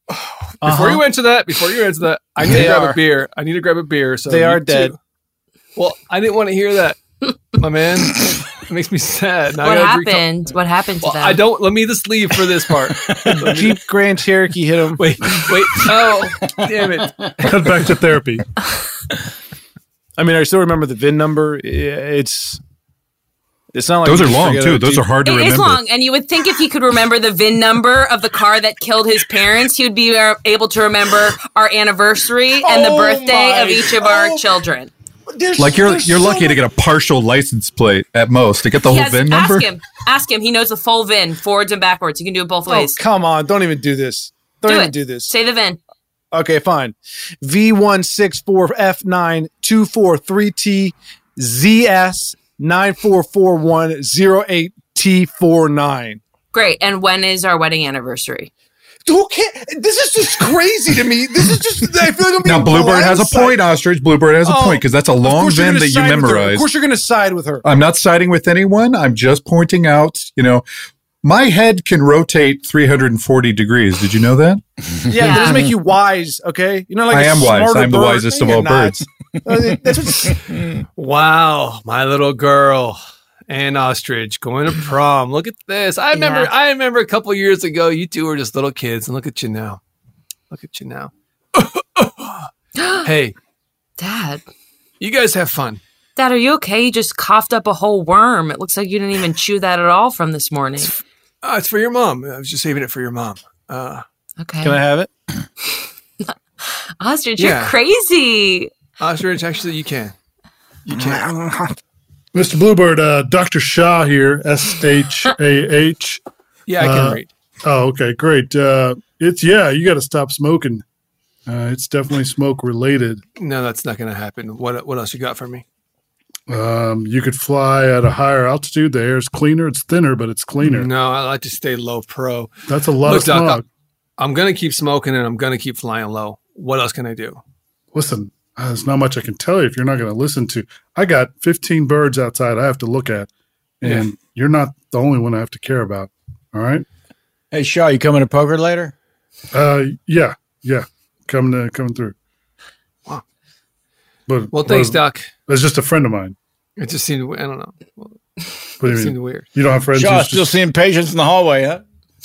Speaker 2: Before
Speaker 6: Uh-huh.
Speaker 2: you answer that, before you answer that, I need
Speaker 6: They
Speaker 2: to grab
Speaker 6: are.
Speaker 2: a beer. I need to grab a beer. So
Speaker 6: They
Speaker 2: you
Speaker 6: are
Speaker 2: too.
Speaker 6: dead.
Speaker 2: Well, I didn't want to hear that, my man. It makes me sad. Now I
Speaker 4: What
Speaker 2: gotta drink some-
Speaker 4: happened? What happened to
Speaker 2: Well,
Speaker 4: them?
Speaker 2: I don't. Let me just leave for this part. Let me-
Speaker 6: Jeep Grand Cherokee hit him.
Speaker 2: wait, wait. Oh, damn it.
Speaker 5: Cut back to therapy.
Speaker 6: I mean, I still remember the V I N number. Yeah, It's it's not like
Speaker 3: Those
Speaker 6: you
Speaker 3: are
Speaker 6: just
Speaker 3: long
Speaker 6: forget
Speaker 3: too.
Speaker 6: a
Speaker 3: Those
Speaker 6: Jeep.
Speaker 3: are hard to
Speaker 4: It
Speaker 3: remember.
Speaker 4: is long, and you would think if he could remember the V I N number of the car that killed his parents, he would be uh, able to remember our anniversary and the
Speaker 6: Oh
Speaker 4: birthday
Speaker 6: my-
Speaker 4: of each of our
Speaker 6: oh.
Speaker 4: children.
Speaker 6: There's-
Speaker 3: Like you're
Speaker 6: there's
Speaker 3: you're
Speaker 6: so
Speaker 3: lucky to
Speaker 6: much-
Speaker 3: get a partial license plate at most to get the
Speaker 4: He
Speaker 3: whole
Speaker 4: has-
Speaker 3: V I N number.
Speaker 4: ask him. Ask him. He knows the full V I N, forwards and backwards. He can do it both
Speaker 6: Oh,
Speaker 4: ways.
Speaker 6: come on. Don't even do this. Don't
Speaker 4: do
Speaker 6: even
Speaker 4: it.
Speaker 6: do this.
Speaker 4: Say the V I N.
Speaker 6: Okay, fine. V one six four F nine two four three T Z S nine four four one zero eight T four nine.
Speaker 4: Great. And when is our wedding anniversary?
Speaker 6: Who can't? This is just crazy to me. This is just. I feel like I'm
Speaker 3: Now
Speaker 6: being
Speaker 3: Bluebird has a
Speaker 6: blindsided.
Speaker 3: point, Ostrich. Bluebird has a
Speaker 6: Oh,
Speaker 3: point because that's a
Speaker 6: Of
Speaker 3: long
Speaker 6: course
Speaker 3: V
Speaker 6: you're
Speaker 3: I N
Speaker 6: gonna
Speaker 3: that you
Speaker 6: side with her. Of
Speaker 3: memorized.
Speaker 6: course, you're going to side with her.
Speaker 3: I'm not siding with anyone. I'm just pointing out, you know, my head can rotate three hundred forty degrees. Did you know that?
Speaker 6: Yeah,
Speaker 4: Yeah.
Speaker 6: that doesn't make you wise. Okay, you're not like
Speaker 3: I
Speaker 6: a
Speaker 3: am wise.
Speaker 6: smarter
Speaker 3: I'm the
Speaker 6: bird.
Speaker 3: wisest of
Speaker 6: No,
Speaker 3: all
Speaker 6: you're not.
Speaker 3: birds.
Speaker 6: Uh, That's what.
Speaker 2: Wow, my little girl and ostrich going to prom. Look at this. I remember.
Speaker 4: Yeah.
Speaker 2: I remember a couple years ago, you two were just little kids, and look at you now. Look at you now. Hey,
Speaker 4: Dad.
Speaker 2: you guys have fun.
Speaker 4: Dad, are you okay? You just coughed up a whole worm. It looks like you didn't even chew that at all from this morning.
Speaker 2: Uh, it's for your mom. I was just saving it for your mom. Uh,
Speaker 4: Okay.
Speaker 6: Can I have it?
Speaker 4: Ostrich,
Speaker 2: Yeah.
Speaker 4: you're crazy.
Speaker 2: ostrich, actually, you can. You can.
Speaker 5: Mister Bluebird, uh, Doctor Shaw here, S H A H.
Speaker 2: Yeah, I can
Speaker 5: Uh,
Speaker 2: read.
Speaker 5: Oh, okay, great. Uh, it's, yeah, you got to stop smoking. Uh, it's definitely smoke related.
Speaker 2: No, that's not going to happen. What What else you got for me?
Speaker 5: Um, you could fly at a higher altitude. The air is cleaner. It's thinner, but it's cleaner.
Speaker 2: No, I like to stay low pro.
Speaker 5: That's a lot
Speaker 2: Look,
Speaker 5: of
Speaker 2: Doc,
Speaker 5: smog.
Speaker 2: I'm going to keep smoking and I'm going to keep flying low. What else can I do?
Speaker 5: Listen, uh, there's not much I can tell you if you're not going to listen to. I got fifteen birds outside I have to look at, and
Speaker 2: Yeah.
Speaker 5: you're not the only one I have to care about. All right?
Speaker 1: Hey, Shaw, you coming to poker later?
Speaker 5: Uh, yeah, yeah, coming to, coming through.
Speaker 2: Wow.
Speaker 5: But
Speaker 2: Well, thanks,
Speaker 5: but
Speaker 2: Doc.
Speaker 5: It's just a friend of mine.
Speaker 2: It just seemed, I don't know.
Speaker 5: What do
Speaker 2: It
Speaker 5: you
Speaker 2: seemed
Speaker 5: mean?
Speaker 2: weird.
Speaker 5: You don't have friends?
Speaker 1: Shaw,
Speaker 5: who's
Speaker 1: still
Speaker 5: just,
Speaker 1: seeing patients in the hallway, huh?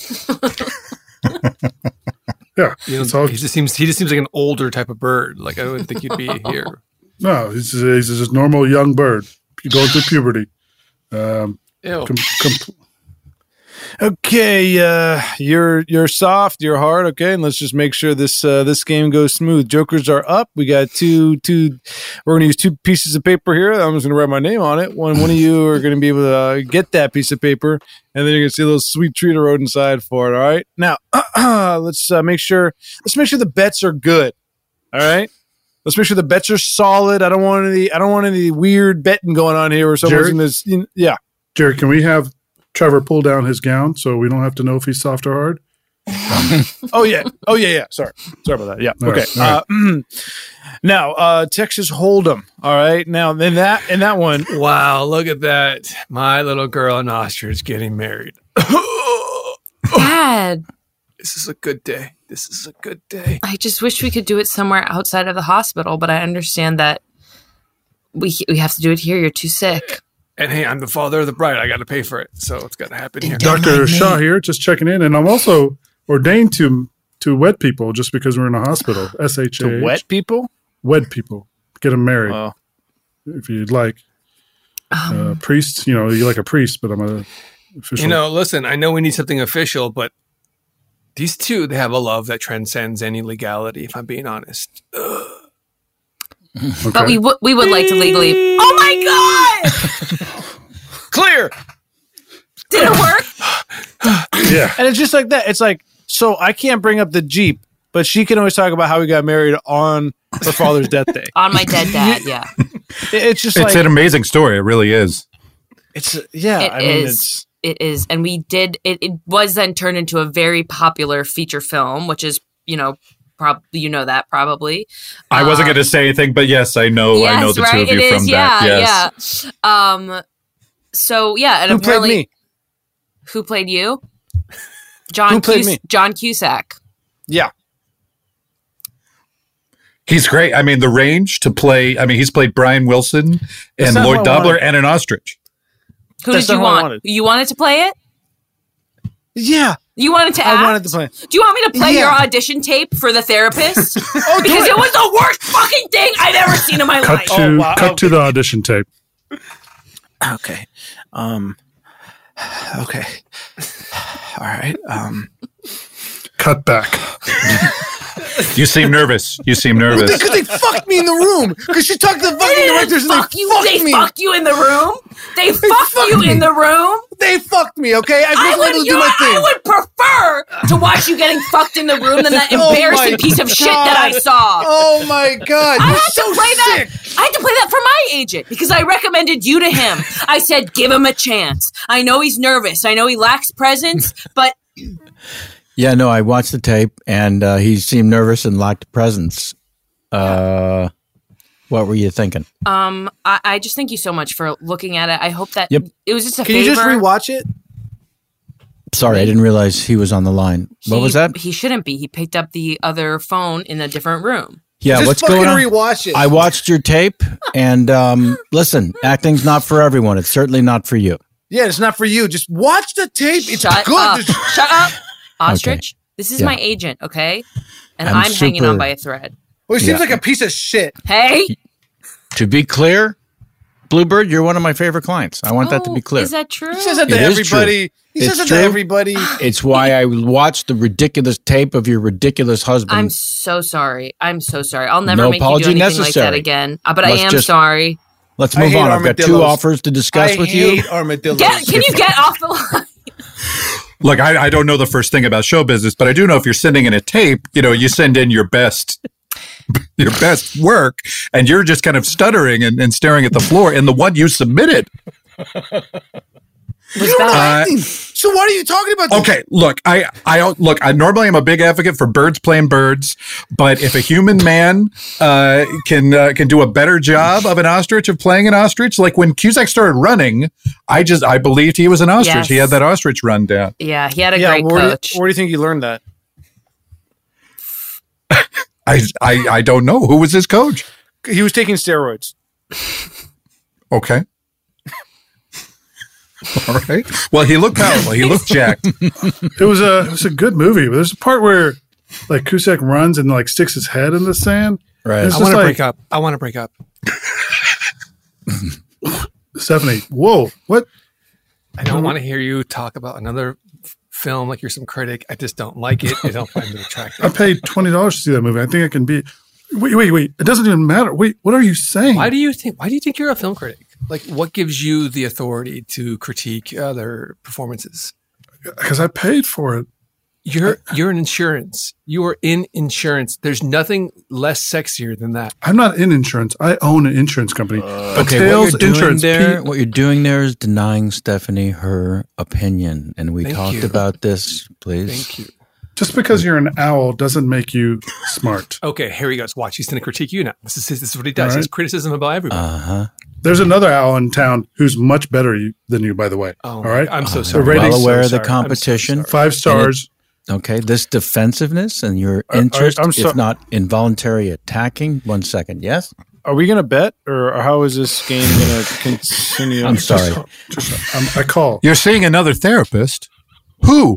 Speaker 5: yeah,
Speaker 2: You know,
Speaker 5: it's all,
Speaker 2: he just seems he just seems like an older type of bird. Like I wouldn't think you'd be here.
Speaker 5: no. He's, he's just a normal young bird going through puberty. Um,
Speaker 2: Ew.
Speaker 5: com, com,
Speaker 6: Okay, uh, you're you're soft, you're hard. Okay, and let's just make sure this uh, this game goes smooth. Jokers are up. We got two two. We're going to use two pieces of paper here. I'm just going to write my name on it. One one of you are going to be able to uh, get that piece of paper, and then you're going to see a little sweet treat I wrote inside for it. All right. Now let's uh, make sure let's make sure the bets are good. All right. Let's make sure the bets are solid. I don't want any I don't want any weird betting going on here where someone's
Speaker 5: Jerry?
Speaker 6: going to. You know, yeah.
Speaker 5: Jerry, can we have Trevor pull down his gown so we don't have to know if he's soft or hard?
Speaker 6: Oh yeah. Oh yeah. Yeah. Sorry. Sorry about that. Yeah.
Speaker 5: All
Speaker 6: okay.
Speaker 5: right, all right.
Speaker 6: Uh, now, uh, Texas Hold'em. All right. Now, in that in that one,
Speaker 2: Wow, look at that. My little girl and ostrich getting married.
Speaker 4: Dad,
Speaker 2: This is a good day. This is a good day.
Speaker 4: I just wish we could do it somewhere outside of the hospital, but I understand that we we have to do it here. You're too sick.
Speaker 2: And hey, I'm the father of the bride. I got to pay for it. So it's got to happen here.
Speaker 5: Doctor Shaw here, just checking in, and I'm also ordained to to wed people just because we're in a hospital. S H A
Speaker 6: to
Speaker 5: H.
Speaker 6: wet people.
Speaker 5: Wed people, get them married
Speaker 6: Oh.
Speaker 5: if you'd like. Uh, priest, you know, you like a priest, but I'm a official.
Speaker 2: You know, listen, I know we need something official, but these two, they have a love that transcends any legality, if I'm being honest.
Speaker 5: okay.
Speaker 4: But we would we would like to legally. Oh my god!
Speaker 6: Clear.
Speaker 4: Did it work?
Speaker 5: yeah,
Speaker 6: And it's just like that. It's like, so I can't bring up the Jeep, but she can always talk about how we got married on her father's death day.
Speaker 4: On my dead dad, yeah.
Speaker 6: It- It's just
Speaker 3: It's
Speaker 6: like
Speaker 3: an amazing story. It really is.
Speaker 6: it's yeah.
Speaker 4: It
Speaker 6: I mean,
Speaker 4: is.
Speaker 6: it's
Speaker 4: It is. And we did it, it was then turned into a very popular feature film, which is, you know, probably you know that probably.
Speaker 3: I wasn't
Speaker 4: Um,
Speaker 3: going to say anything, but yes, I know.
Speaker 4: yes,
Speaker 3: I know the
Speaker 4: right?
Speaker 3: two of you
Speaker 4: It
Speaker 3: from
Speaker 4: is,
Speaker 3: that.
Speaker 4: yeah,
Speaker 3: Yes.
Speaker 4: yeah. Um so yeah, and
Speaker 6: who played
Speaker 4: apparently
Speaker 6: me?
Speaker 4: who played you? John
Speaker 6: Who played
Speaker 4: Cus-
Speaker 6: me?
Speaker 4: John Cusack.
Speaker 6: Yeah.
Speaker 3: He's great. I mean, the range to play. I mean, he's played Brian Wilson
Speaker 6: That's
Speaker 3: and
Speaker 6: not
Speaker 3: Lloyd
Speaker 6: what I
Speaker 3: Dobler
Speaker 6: wanted.
Speaker 3: and an ostrich.
Speaker 4: Who
Speaker 6: That's
Speaker 4: did you
Speaker 6: not what I
Speaker 4: want?
Speaker 6: wanted.
Speaker 4: You wanted to play it?
Speaker 6: Yeah,
Speaker 4: You wanted to act?
Speaker 6: I wanted to play.
Speaker 4: Do you want me to play
Speaker 6: Yeah.
Speaker 4: your audition tape for the therapist?
Speaker 6: Oh, do
Speaker 4: Because
Speaker 6: it.
Speaker 4: it was the worst fucking thing I'd ever seen in my
Speaker 5: Cut
Speaker 4: life.
Speaker 5: to
Speaker 6: Oh, wow.
Speaker 5: cut to the audition tape.
Speaker 7: Okay. Um. Okay. All right. Um.
Speaker 5: Cut back.
Speaker 3: You seem nervous. You seem nervous.
Speaker 6: Because they fucked me in the room. Because she talked to the
Speaker 4: They
Speaker 6: fucking
Speaker 4: didn't
Speaker 6: directors and
Speaker 4: fuck
Speaker 6: they
Speaker 4: you.
Speaker 6: fucked
Speaker 4: They
Speaker 6: me.
Speaker 4: fucked you in the room. They fucked
Speaker 6: fucked
Speaker 4: you
Speaker 6: me.
Speaker 4: in the room.
Speaker 6: They fucked me. Okay, I
Speaker 4: I
Speaker 6: wasn't able
Speaker 4: would,
Speaker 6: to
Speaker 4: you
Speaker 6: do
Speaker 4: know,
Speaker 6: my thing.
Speaker 4: I would prefer to watch you getting fucked in the room than that
Speaker 6: Oh my
Speaker 4: embarrassing piece of shit that I
Speaker 6: God.
Speaker 4: saw.
Speaker 6: Oh my god,
Speaker 4: I
Speaker 6: you're
Speaker 4: had
Speaker 6: so
Speaker 4: to play that.
Speaker 6: sick.
Speaker 4: I had to play that for my agent because I recommended you to him. I said, give him a chance. I know he's nervous. I know he lacks presence, but
Speaker 1: Yeah, no, I watched the tape, and uh, he seemed nervous and lacked presence. Uh, what were you thinking?
Speaker 4: um, I, I just thank you so much for looking at it. I hope that
Speaker 1: Yep.
Speaker 4: it was just a
Speaker 6: Can
Speaker 4: favor.
Speaker 6: you just rewatch it?
Speaker 1: Sorry, I didn't realize he was on the line. What
Speaker 4: He-
Speaker 1: was that?
Speaker 4: He shouldn't be. He picked up the other phone in a different room.
Speaker 1: Yeah,
Speaker 6: just
Speaker 1: what's
Speaker 6: fucking
Speaker 1: going on?
Speaker 6: rewatch it.
Speaker 1: I watched your tape, and um, listen, acting's not for everyone. It's certainly not for you.
Speaker 6: yeah, it's not for you. Just watch the tape. It's
Speaker 4: Shut
Speaker 6: good.
Speaker 4: up.
Speaker 6: Just-
Speaker 4: Shut up. Ostrich, this is
Speaker 1: Yeah.
Speaker 4: my agent, okay? And
Speaker 1: I'm
Speaker 4: I'm, hanging on
Speaker 1: super-
Speaker 4: by a thread.
Speaker 6: Well, he seems
Speaker 1: Yeah.
Speaker 6: like a piece of shit.
Speaker 4: Hey?
Speaker 1: To be clear, Bluebird, you're one of my favorite clients. I want that to
Speaker 4: Oh,
Speaker 1: be clear.
Speaker 4: Is that true?
Speaker 6: He says that to
Speaker 1: It is true.
Speaker 6: everybody. He
Speaker 1: It's
Speaker 6: says that
Speaker 1: true.
Speaker 6: to everybody.
Speaker 1: It's why I watched the ridiculous tape of your ridiculous husband.
Speaker 4: I'm so sorry. I'm so sorry. I'll never
Speaker 1: No
Speaker 4: make you do
Speaker 1: apology
Speaker 4: anything like that
Speaker 1: necessary.
Speaker 4: again. Uh, but I
Speaker 1: Let's
Speaker 4: am
Speaker 1: just-
Speaker 4: sorry.
Speaker 1: Let's
Speaker 6: I
Speaker 1: move
Speaker 6: hate
Speaker 1: on. I've got two
Speaker 6: armadillos.
Speaker 1: offers to discuss
Speaker 6: I
Speaker 1: with
Speaker 6: hate
Speaker 1: you.
Speaker 6: armadillos.
Speaker 4: Get, can you get off the line?
Speaker 3: Look, I, I don't know the first thing about show business, but I do know if you're sending in a tape, you know, you send in your best, your best work, and you're just kind of stuttering and, and staring at the floor in the one you submitted.
Speaker 6: You don't know
Speaker 3: Uh,
Speaker 6: acting. So what are you talking about? this?
Speaker 3: Okay, look, I, I look. I normally am a big advocate for birds playing birds, but if a human man uh, can uh, can do a better job of an ostrich of playing an ostrich, like when Cusack started running, I just I believed he was an ostrich.
Speaker 4: Yes.
Speaker 3: He had that ostrich run down.
Speaker 4: Yeah, he had a
Speaker 6: Yeah,
Speaker 4: great
Speaker 6: where do,
Speaker 4: coach.
Speaker 6: you, where do you think you learned that?
Speaker 3: I, I I don't know who was his coach.
Speaker 6: He was taking steroids.
Speaker 3: Okay. All right. Well, he looked powerful. He looked jacked.
Speaker 5: It was a it was a good movie. But there's a part where like Cusack runs and like sticks his head in the sand.
Speaker 1: Right.
Speaker 5: It's
Speaker 2: I
Speaker 5: just
Speaker 2: want to
Speaker 5: like,
Speaker 2: break up. I want to break up.
Speaker 5: Stephanie, whoa, what?
Speaker 2: I don't want to hear you talk about another f- film like you're some critic. I just don't like it. I don't find it attractive.
Speaker 5: I paid twenty dollars to see that movie. I think I can be. Wait, wait, wait. It doesn't even matter. Wait, what are you saying?
Speaker 2: Why do you think? Why do you think you're a film critic? Like, what gives you the authority to critique other performances?
Speaker 5: Because I paid for it.
Speaker 2: You're you're in insurance. You are in insurance. There's nothing less sexier than that.
Speaker 5: I'm not in insurance. I own an insurance company.
Speaker 1: Okay, what
Speaker 5: Tails
Speaker 1: you're doing
Speaker 5: Insurance.
Speaker 1: there,
Speaker 5: P-
Speaker 1: what you're doing there is denying Stephanie her opinion, and we
Speaker 2: Thank
Speaker 1: talked
Speaker 2: you.
Speaker 1: about this. Please,
Speaker 2: Thank you.
Speaker 5: Just because you're an owl doesn't make you smart.
Speaker 2: Okay, here he goes. Watch. He's going to critique you now. This is his, this is what he does.
Speaker 5: All
Speaker 2: He has
Speaker 5: right.
Speaker 2: criticism about everybody.
Speaker 1: Uh huh.
Speaker 5: There's another owl in town who's much better you, than you, by the way.
Speaker 2: oh,
Speaker 5: all
Speaker 2: my
Speaker 5: right.
Speaker 2: God. I'm so
Speaker 1: Uh,
Speaker 2: sorry.
Speaker 5: The ratings-
Speaker 1: Well aware
Speaker 2: I'm
Speaker 1: of the
Speaker 2: so sorry. I'm so
Speaker 1: competition.
Speaker 2: sorry.
Speaker 5: Five stars.
Speaker 1: Okay, this defensiveness and your
Speaker 5: I- I-
Speaker 1: interest,
Speaker 5: I'm so-
Speaker 1: if not involuntary attacking. One second, yes.
Speaker 6: Are we gonna bet, or, or how is this game gonna continue?
Speaker 1: I'm sorry.
Speaker 5: Just, um, I call.
Speaker 3: You're seeing another therapist. Who?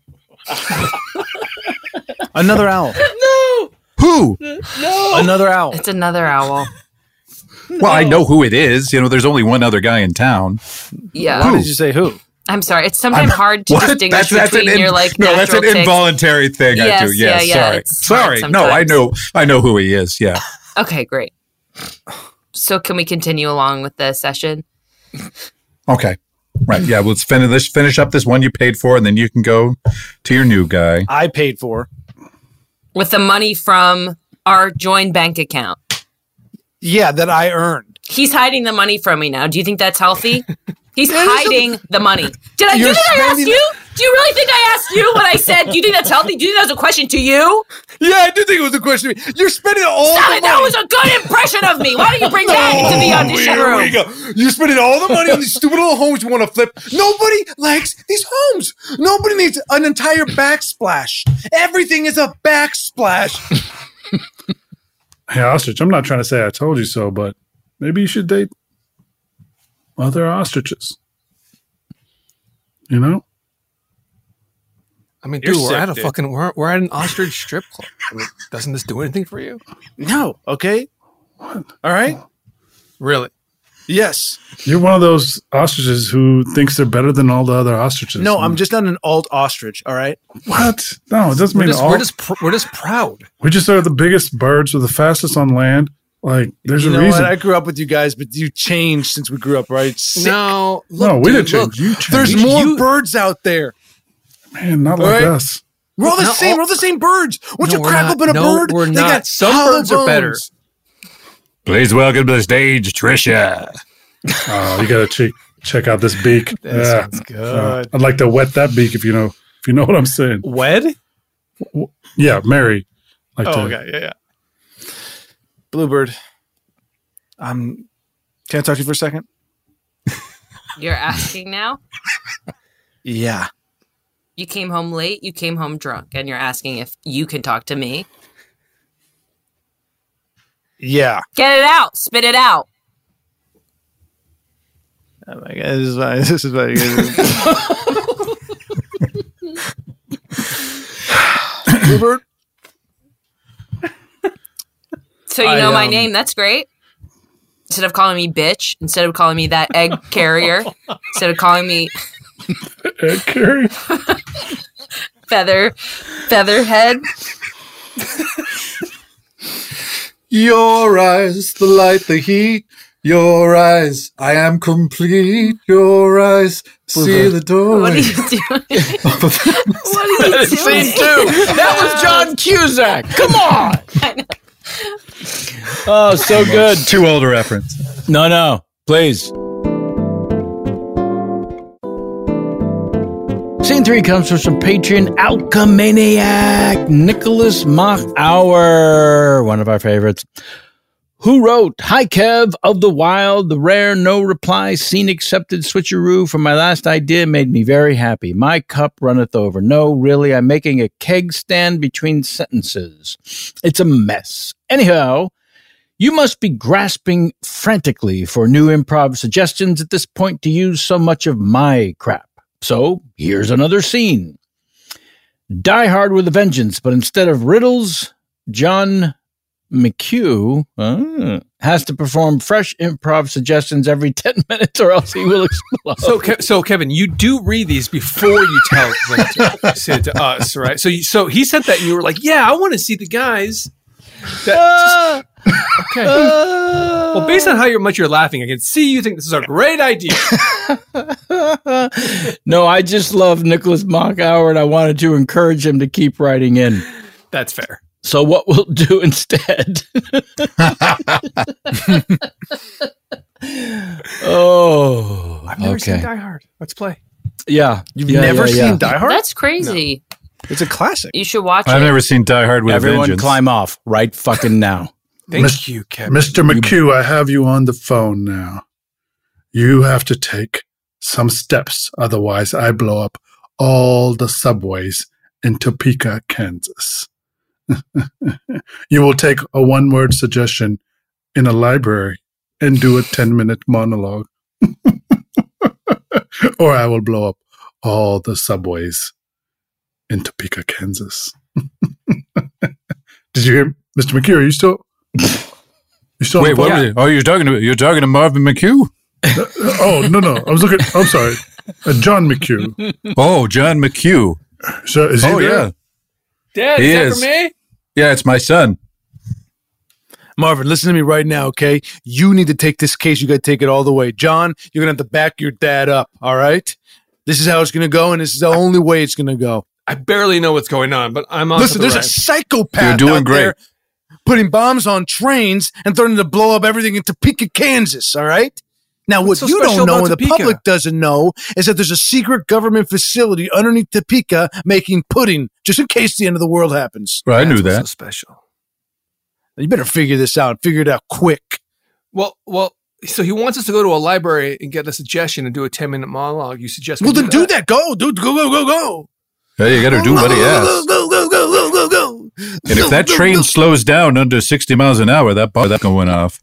Speaker 6: Another owl.
Speaker 3: Who?
Speaker 6: Another owl.
Speaker 4: It's another owl.
Speaker 3: Well, I know who it is. You know, there's only one other guy in town.
Speaker 4: Yeah.
Speaker 6: Why did you say who?
Speaker 4: I'm sorry. It's sometimes
Speaker 3: I'm-
Speaker 4: hard to
Speaker 3: What?
Speaker 4: distinguish
Speaker 3: That's, that's
Speaker 4: between
Speaker 3: an in-
Speaker 4: your like
Speaker 3: no, that's
Speaker 4: natural
Speaker 3: an
Speaker 4: ticks.
Speaker 3: involuntary thing I
Speaker 4: Yes,
Speaker 3: do. Yes,
Speaker 4: yeah, yeah,
Speaker 3: sorry,
Speaker 4: it's hard
Speaker 3: sorry. No, I
Speaker 4: sometimes.
Speaker 3: know, I know who he is. Yeah.
Speaker 4: Okay, great. So can we continue along with the session?
Speaker 3: Okay. Right. Yeah. Let's finish this. Finish up this one you paid for, and then you can go to your new guy.
Speaker 6: I paid for.
Speaker 4: With the money from our joint bank account.
Speaker 6: Yeah, that I earned.
Speaker 4: He's hiding the money from me now. Do you think that's healthy? He's
Speaker 6: That is
Speaker 4: hiding the money. Did I, do you
Speaker 6: You're
Speaker 4: think I asked
Speaker 6: spending-
Speaker 4: you? Do you really think I asked you when I said, do you think that's healthy? Do you think that was a question to you?
Speaker 6: Yeah, I do think it was a question. You're spending all
Speaker 4: Stop
Speaker 6: the
Speaker 4: it,
Speaker 6: money.
Speaker 4: that was a good impression of me. Why don't you bring that into the audition
Speaker 6: Here
Speaker 4: room?
Speaker 6: we go. You're spending all the money on these stupid little homes you want to flip. Nobody likes these homes. Nobody needs an entire backsplash. Everything is a backsplash.
Speaker 5: Hey, ostrich, I'm not trying to say I told you so, but maybe you should date other ostriches. You know?
Speaker 2: I mean,
Speaker 6: You're
Speaker 2: dude, we're
Speaker 6: sick,
Speaker 2: at a
Speaker 6: dude.
Speaker 2: fucking we're, we're at an ostrich strip club. I mean, doesn't this do anything for you?
Speaker 6: No, okay? All right?
Speaker 2: Really?
Speaker 6: Yes.
Speaker 5: You're one of those ostriches who thinks they're better than all the other ostriches.
Speaker 6: No, I'm just not an alt ostrich, all right?
Speaker 5: What? No, it doesn't
Speaker 2: We're
Speaker 5: mean
Speaker 2: just,
Speaker 5: all.
Speaker 2: we're just pr- we're just proud.
Speaker 5: we just are the biggest birds. We're the fastest on land. Like, there's
Speaker 6: You
Speaker 5: a
Speaker 6: know
Speaker 5: reason.
Speaker 6: what? I grew up with you guys, but you changed since we grew up, right? Sick.
Speaker 2: No, look,
Speaker 5: no, we
Speaker 2: dude,
Speaker 5: didn't
Speaker 2: look.
Speaker 5: change. You changed.
Speaker 6: There's
Speaker 2: You-
Speaker 6: more
Speaker 2: you-
Speaker 6: birds out there.
Speaker 5: Man, not
Speaker 6: All
Speaker 5: like
Speaker 6: right.
Speaker 5: us.
Speaker 6: We're all the
Speaker 2: Not
Speaker 6: same.
Speaker 2: all-
Speaker 6: We're all the same birds. Once
Speaker 2: No,
Speaker 6: you
Speaker 2: we're
Speaker 6: crack
Speaker 2: not.
Speaker 6: open a
Speaker 2: No,
Speaker 6: bird,
Speaker 2: we're
Speaker 6: they
Speaker 2: not.
Speaker 6: got
Speaker 2: Some
Speaker 6: hollow
Speaker 2: birds are better.
Speaker 6: bones.
Speaker 1: Please welcome to the stage, Trisha.
Speaker 5: Oh, you gotta check check out this beak.
Speaker 2: That
Speaker 5: Yeah.
Speaker 2: sounds
Speaker 5: Uh,
Speaker 2: good.
Speaker 5: I'd like to wet that beak if you know if you know what I'm saying.
Speaker 2: Wed?
Speaker 5: Yeah, Mary. Like
Speaker 2: Oh,
Speaker 5: to,
Speaker 2: okay, yeah, yeah.
Speaker 6: Bluebird. Um, can I talk to you for a second?
Speaker 4: You're asking now?
Speaker 6: Yeah.
Speaker 4: You came home late, you came home drunk, and you're asking if you can talk to me.
Speaker 6: Yeah.
Speaker 4: Get it out. Spit it out.
Speaker 6: Oh my God, this is fine. This is fine. Bluebird?
Speaker 4: So you
Speaker 6: I,
Speaker 4: know my
Speaker 6: um,
Speaker 4: name. That's great. Instead of calling me bitch, instead of calling me that egg carrier, instead of calling me
Speaker 5: Egg carrier.
Speaker 4: feather, featherhead.
Speaker 3: Your eyes, the light, the heat. Your eyes, I am complete. Your eyes, see the door.
Speaker 4: What are you doing? What are you
Speaker 1: Scene
Speaker 4: doing?
Speaker 1: two. That was John Cusack. Come on.
Speaker 4: I know.
Speaker 1: Oh, so good.
Speaker 8: Too old a reference.
Speaker 1: No, no, please. Scene three comes from some Patreon alchemaniac Nicholas Machauer, one of our favorites, who wrote, "Hi Kev of the Wild, the rare no reply scene accepted switcheroo from my last idea made me very happy. My cup runneth over. No, really, I'm making a keg stand between sentences. It's a mess. Anyhow, you must be grasping frantically for new improv suggestions at this point to use so much of my crap. So here's another scene. Die Hard with a Vengeance, but instead of riddles, John McHugh uh, has to perform fresh improv suggestions every ten minutes or else he will explode.
Speaker 2: So, Ke- so Kevin, you do read these before you tell them to send it to us, right? So, you, so he sent that, and you were like, "Yeah, I want to see the guys." That just, okay. Well, based on how you're, much you're laughing, I can see you think this is a great idea.
Speaker 1: No, I just love Nicholas Machauer, and I wanted to encourage him to keep writing in.
Speaker 2: That's fair.
Speaker 1: So what we'll do instead? Oh,
Speaker 2: I've never
Speaker 1: okay.
Speaker 2: seen Die Hard. Let's play.
Speaker 1: Yeah,
Speaker 6: You've
Speaker 1: yeah,
Speaker 6: never
Speaker 1: yeah,
Speaker 6: seen
Speaker 1: yeah.
Speaker 6: Die Hard?
Speaker 4: That's crazy.
Speaker 6: It's a classic.
Speaker 4: You should watch
Speaker 8: I've
Speaker 4: it.
Speaker 8: never seen Die Hard with a
Speaker 1: Everyone
Speaker 8: Vengeance.
Speaker 1: climb off right fucking now.
Speaker 2: Thank
Speaker 5: Mis-
Speaker 2: you, Kevin.
Speaker 5: Mister McHugh, I have you on the phone now. You have to take some steps, otherwise I blow up all the subways in Topeka, Kansas. You will take a one-word suggestion in a library and do a ten-minute monologue. Or I will blow up all the subways in Topeka, Kansas. Did you hear, Mister McHugh? Are you still? You still?
Speaker 8: Wait,
Speaker 5: on the
Speaker 8: what?
Speaker 5: phone?
Speaker 8: Was it? Oh, you're talking to you're talking to Marvin McHugh?
Speaker 5: Oh no, no. I was looking. I'm sorry, uh, John McHugh.
Speaker 8: Oh, John McHugh.
Speaker 5: So is he
Speaker 8: Oh
Speaker 5: there?
Speaker 8: yeah,
Speaker 2: Dad,
Speaker 8: He
Speaker 2: is that
Speaker 8: is.
Speaker 2: for me?
Speaker 8: yeah. It's my son.
Speaker 6: Marvin, listen to me right now, okay? You need to take this case. You got to take it all the way. John, you're going to have to back your dad up, all right? This is how it's going to go, and this is the only way it's going to go.
Speaker 2: I barely know what's going on, but I'm on.
Speaker 6: Listen,
Speaker 2: for the
Speaker 6: there's a
Speaker 2: ride.
Speaker 6: psychopath
Speaker 8: You're doing
Speaker 6: out
Speaker 8: great.
Speaker 6: there putting bombs on trains and threatening to blow up everything in Topeka, Kansas, all right? Now,
Speaker 2: What's
Speaker 6: what
Speaker 2: so
Speaker 6: you
Speaker 2: special
Speaker 6: don't know
Speaker 2: about
Speaker 6: and the
Speaker 2: Topeka?
Speaker 6: public doesn't know is that there's a secret government facility underneath Topeka making pudding just in case the end of the world happens.
Speaker 8: Well, I knew
Speaker 2: That's what's
Speaker 8: that.
Speaker 2: so special.
Speaker 6: You better figure this out. Figure it out quick.
Speaker 2: Well, well. So he wants us to go to a library and get a suggestion and do a ten minute monologue. You suggest? we
Speaker 6: Well, then do that. Go, dude. Go, go, go, go.
Speaker 8: Yeah, you got to do what he
Speaker 6: Go,
Speaker 8: asks.
Speaker 6: go, go, go, go, go, go.
Speaker 8: And if that train slows down under sixty miles an hour, that bar that's going off.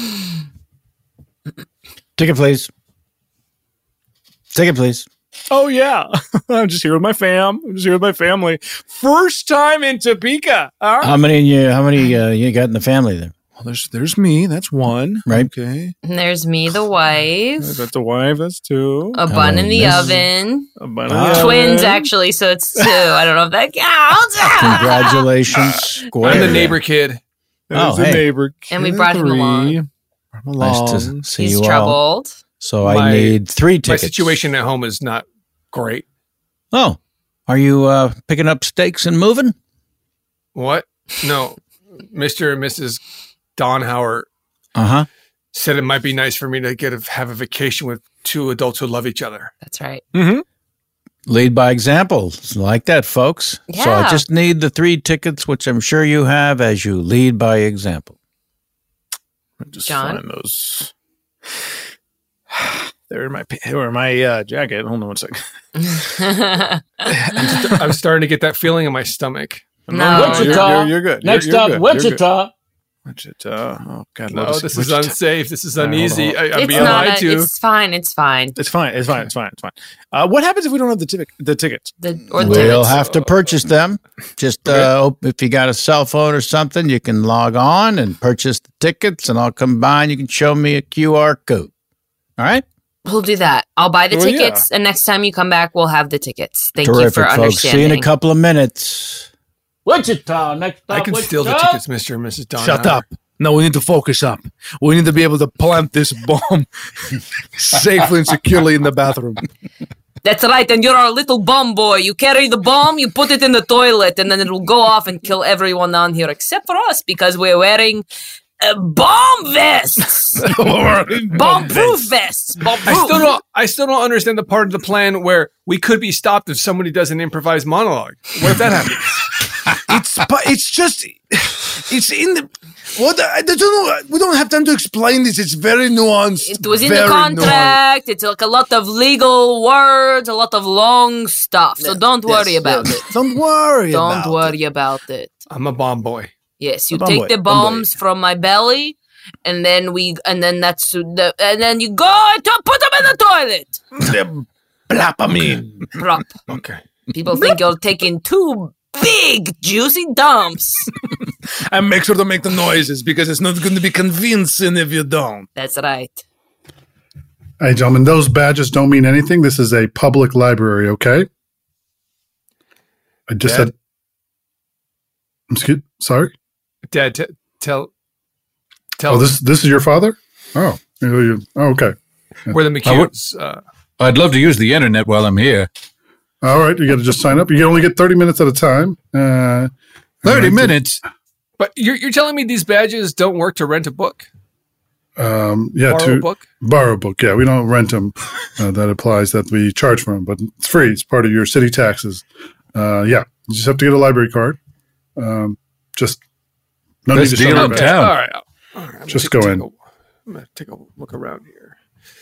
Speaker 1: Ticket, please. Ticket, please.
Speaker 6: Oh, yeah. I'm just here with my fam. I'm just here with my family. First time in Topeka. All right.
Speaker 1: How many you? How many uh, you got in the family there?
Speaker 6: Well, there's there's me. That's one.
Speaker 1: Right.
Speaker 6: Okay.
Speaker 4: And there's me, the wife.
Speaker 6: That's a wife. That's two.
Speaker 4: A bun in the
Speaker 1: miss.
Speaker 4: oven.
Speaker 6: A bun
Speaker 1: Ah.
Speaker 4: Twins, actually, so it's two. I don't know if that counts.
Speaker 1: Congratulations. Square.
Speaker 2: I'm the neighbor kid.
Speaker 1: Oh,
Speaker 6: There's a
Speaker 1: hey.
Speaker 6: neighbor.
Speaker 4: And we brought him
Speaker 6: Three.
Speaker 4: along.
Speaker 6: Brought him
Speaker 1: Nice
Speaker 6: along.
Speaker 1: to see
Speaker 4: He's
Speaker 1: you all.
Speaker 4: troubled.
Speaker 1: So
Speaker 2: My-
Speaker 1: I need three
Speaker 2: My
Speaker 1: tickets.
Speaker 2: situation at home is not great.
Speaker 1: Oh, are you uh, picking up stakes and moving?
Speaker 2: What? No. Mister and Missus Donhauer
Speaker 1: Uh huh.
Speaker 2: said it might be nice for me to get a, have a vacation with two adults who love each other.
Speaker 4: That's right.
Speaker 6: Mm-hmm.
Speaker 1: Lead by example. It's like that, folks. So I
Speaker 4: Yeah.
Speaker 1: just need the three tickets, which I'm sure you have, as you lead by example.
Speaker 6: Just
Speaker 4: John?
Speaker 6: find those. They're in my pa- they were in my uh, jacket. Hold on one second.
Speaker 2: I'm starting to get that feeling in my stomach.
Speaker 4: No.
Speaker 6: you're, you're, you're good.
Speaker 1: Next
Speaker 6: you're, you're
Speaker 1: up,
Speaker 6: good.
Speaker 1: Wichita.
Speaker 6: Wichita. Oh God,
Speaker 2: No,
Speaker 6: love
Speaker 2: this is
Speaker 6: Wichita.
Speaker 2: unsafe. This is
Speaker 6: All right, hold on,
Speaker 2: uneasy.
Speaker 6: hold
Speaker 2: I, I'm
Speaker 4: It's
Speaker 2: being
Speaker 4: not.
Speaker 2: lied
Speaker 4: A,
Speaker 2: to.
Speaker 4: it's fine. It's fine.
Speaker 6: It's fine. It's fine. It's fine. It's fine. Uh, what happens if we don't have the tic- the tickets?
Speaker 4: The or the
Speaker 1: We'll
Speaker 4: tickets.
Speaker 1: have to purchase them. Just uh, op- if you got a cell phone or something, you can log on and purchase the tickets, and I'll come by and you can show me a Q R code. All right?
Speaker 4: We'll do that. I'll buy the
Speaker 6: Well, yeah.
Speaker 4: tickets, and next time you come back, we'll have the tickets. Thank
Speaker 1: Terrific,
Speaker 4: you for
Speaker 1: folks.
Speaker 4: understanding.
Speaker 1: See you in a couple of minutes. Wichita, next
Speaker 2: I
Speaker 1: up,
Speaker 2: can steal the
Speaker 1: Wichita.
Speaker 2: tickets, Mister and Missus Donhauer.
Speaker 6: Shut up. No, we need to focus up. We need to be able to plant this bomb safely and securely in the bathroom.
Speaker 4: That's right, and you're our little bomb boy. You carry the bomb, you put it in the toilet, and then it will go off and kill everyone down here except for us because we're wearing uh, bomb vests, bomb-proof vests. Bomb-proof.
Speaker 2: I still don't. I still don't understand the part of the plan where we could be stopped if somebody does an improvised monologue. What if that happens?
Speaker 6: It's but it's just it's in the what I don't know. We don't have time to explain this. It's very nuanced.
Speaker 4: It was in
Speaker 6: very
Speaker 4: the contract. It's like a lot of legal words, a lot of long stuff. So don't worry
Speaker 6: Yes,
Speaker 4: about
Speaker 6: yes.
Speaker 4: it.
Speaker 6: Don't worry.
Speaker 4: Don't
Speaker 6: about
Speaker 4: worry about it.
Speaker 2: I'm a bomb boy.
Speaker 4: Yes, you
Speaker 6: Bomb
Speaker 4: take
Speaker 6: boy,
Speaker 4: the
Speaker 6: bomb boy.
Speaker 4: bombs from my belly, and then we, and then that's the, and then you go and to- put them in the toilet.
Speaker 6: it. Blapamine.
Speaker 4: Plop.
Speaker 2: Okay.
Speaker 4: People think you're taking two big juicy dumps.
Speaker 6: And make sure to make the noises because it's not going to be convincing if you don't.
Speaker 4: That's right.
Speaker 5: Hey, gentlemen, those badges don't mean anything. This is a public library, okay? I just
Speaker 2: Dad?
Speaker 5: said. Excuse, sorry.
Speaker 2: Dad, t- tell, tell
Speaker 5: Oh, this this is your father? Oh, you- you- oh, okay.
Speaker 2: we're the McHughes. Uh,
Speaker 8: I'd love to use the internet while I'm here.
Speaker 5: All right, you got to just sign up. You can only get thirty minutes at a time. Uh,
Speaker 8: thirty
Speaker 5: and-
Speaker 8: minutes?
Speaker 2: but you're you're telling me these badges don't work to rent a book,
Speaker 5: Um, yeah,
Speaker 2: borrow
Speaker 5: to
Speaker 2: a book?
Speaker 5: borrow a book. Yeah, we don't rent them. Uh, that applies that we charge for them, but it's free. It's part of your city taxes. Uh, yeah, you just have to get a library card. Um, just no
Speaker 8: Best
Speaker 5: need to
Speaker 8: deal
Speaker 5: show
Speaker 8: in
Speaker 5: me
Speaker 2: Okay,
Speaker 5: back.
Speaker 8: town.
Speaker 2: all right. All right. I'm gonna
Speaker 5: Just
Speaker 2: take-
Speaker 5: go
Speaker 2: take
Speaker 5: in.
Speaker 2: a- I'm gonna take a look around here.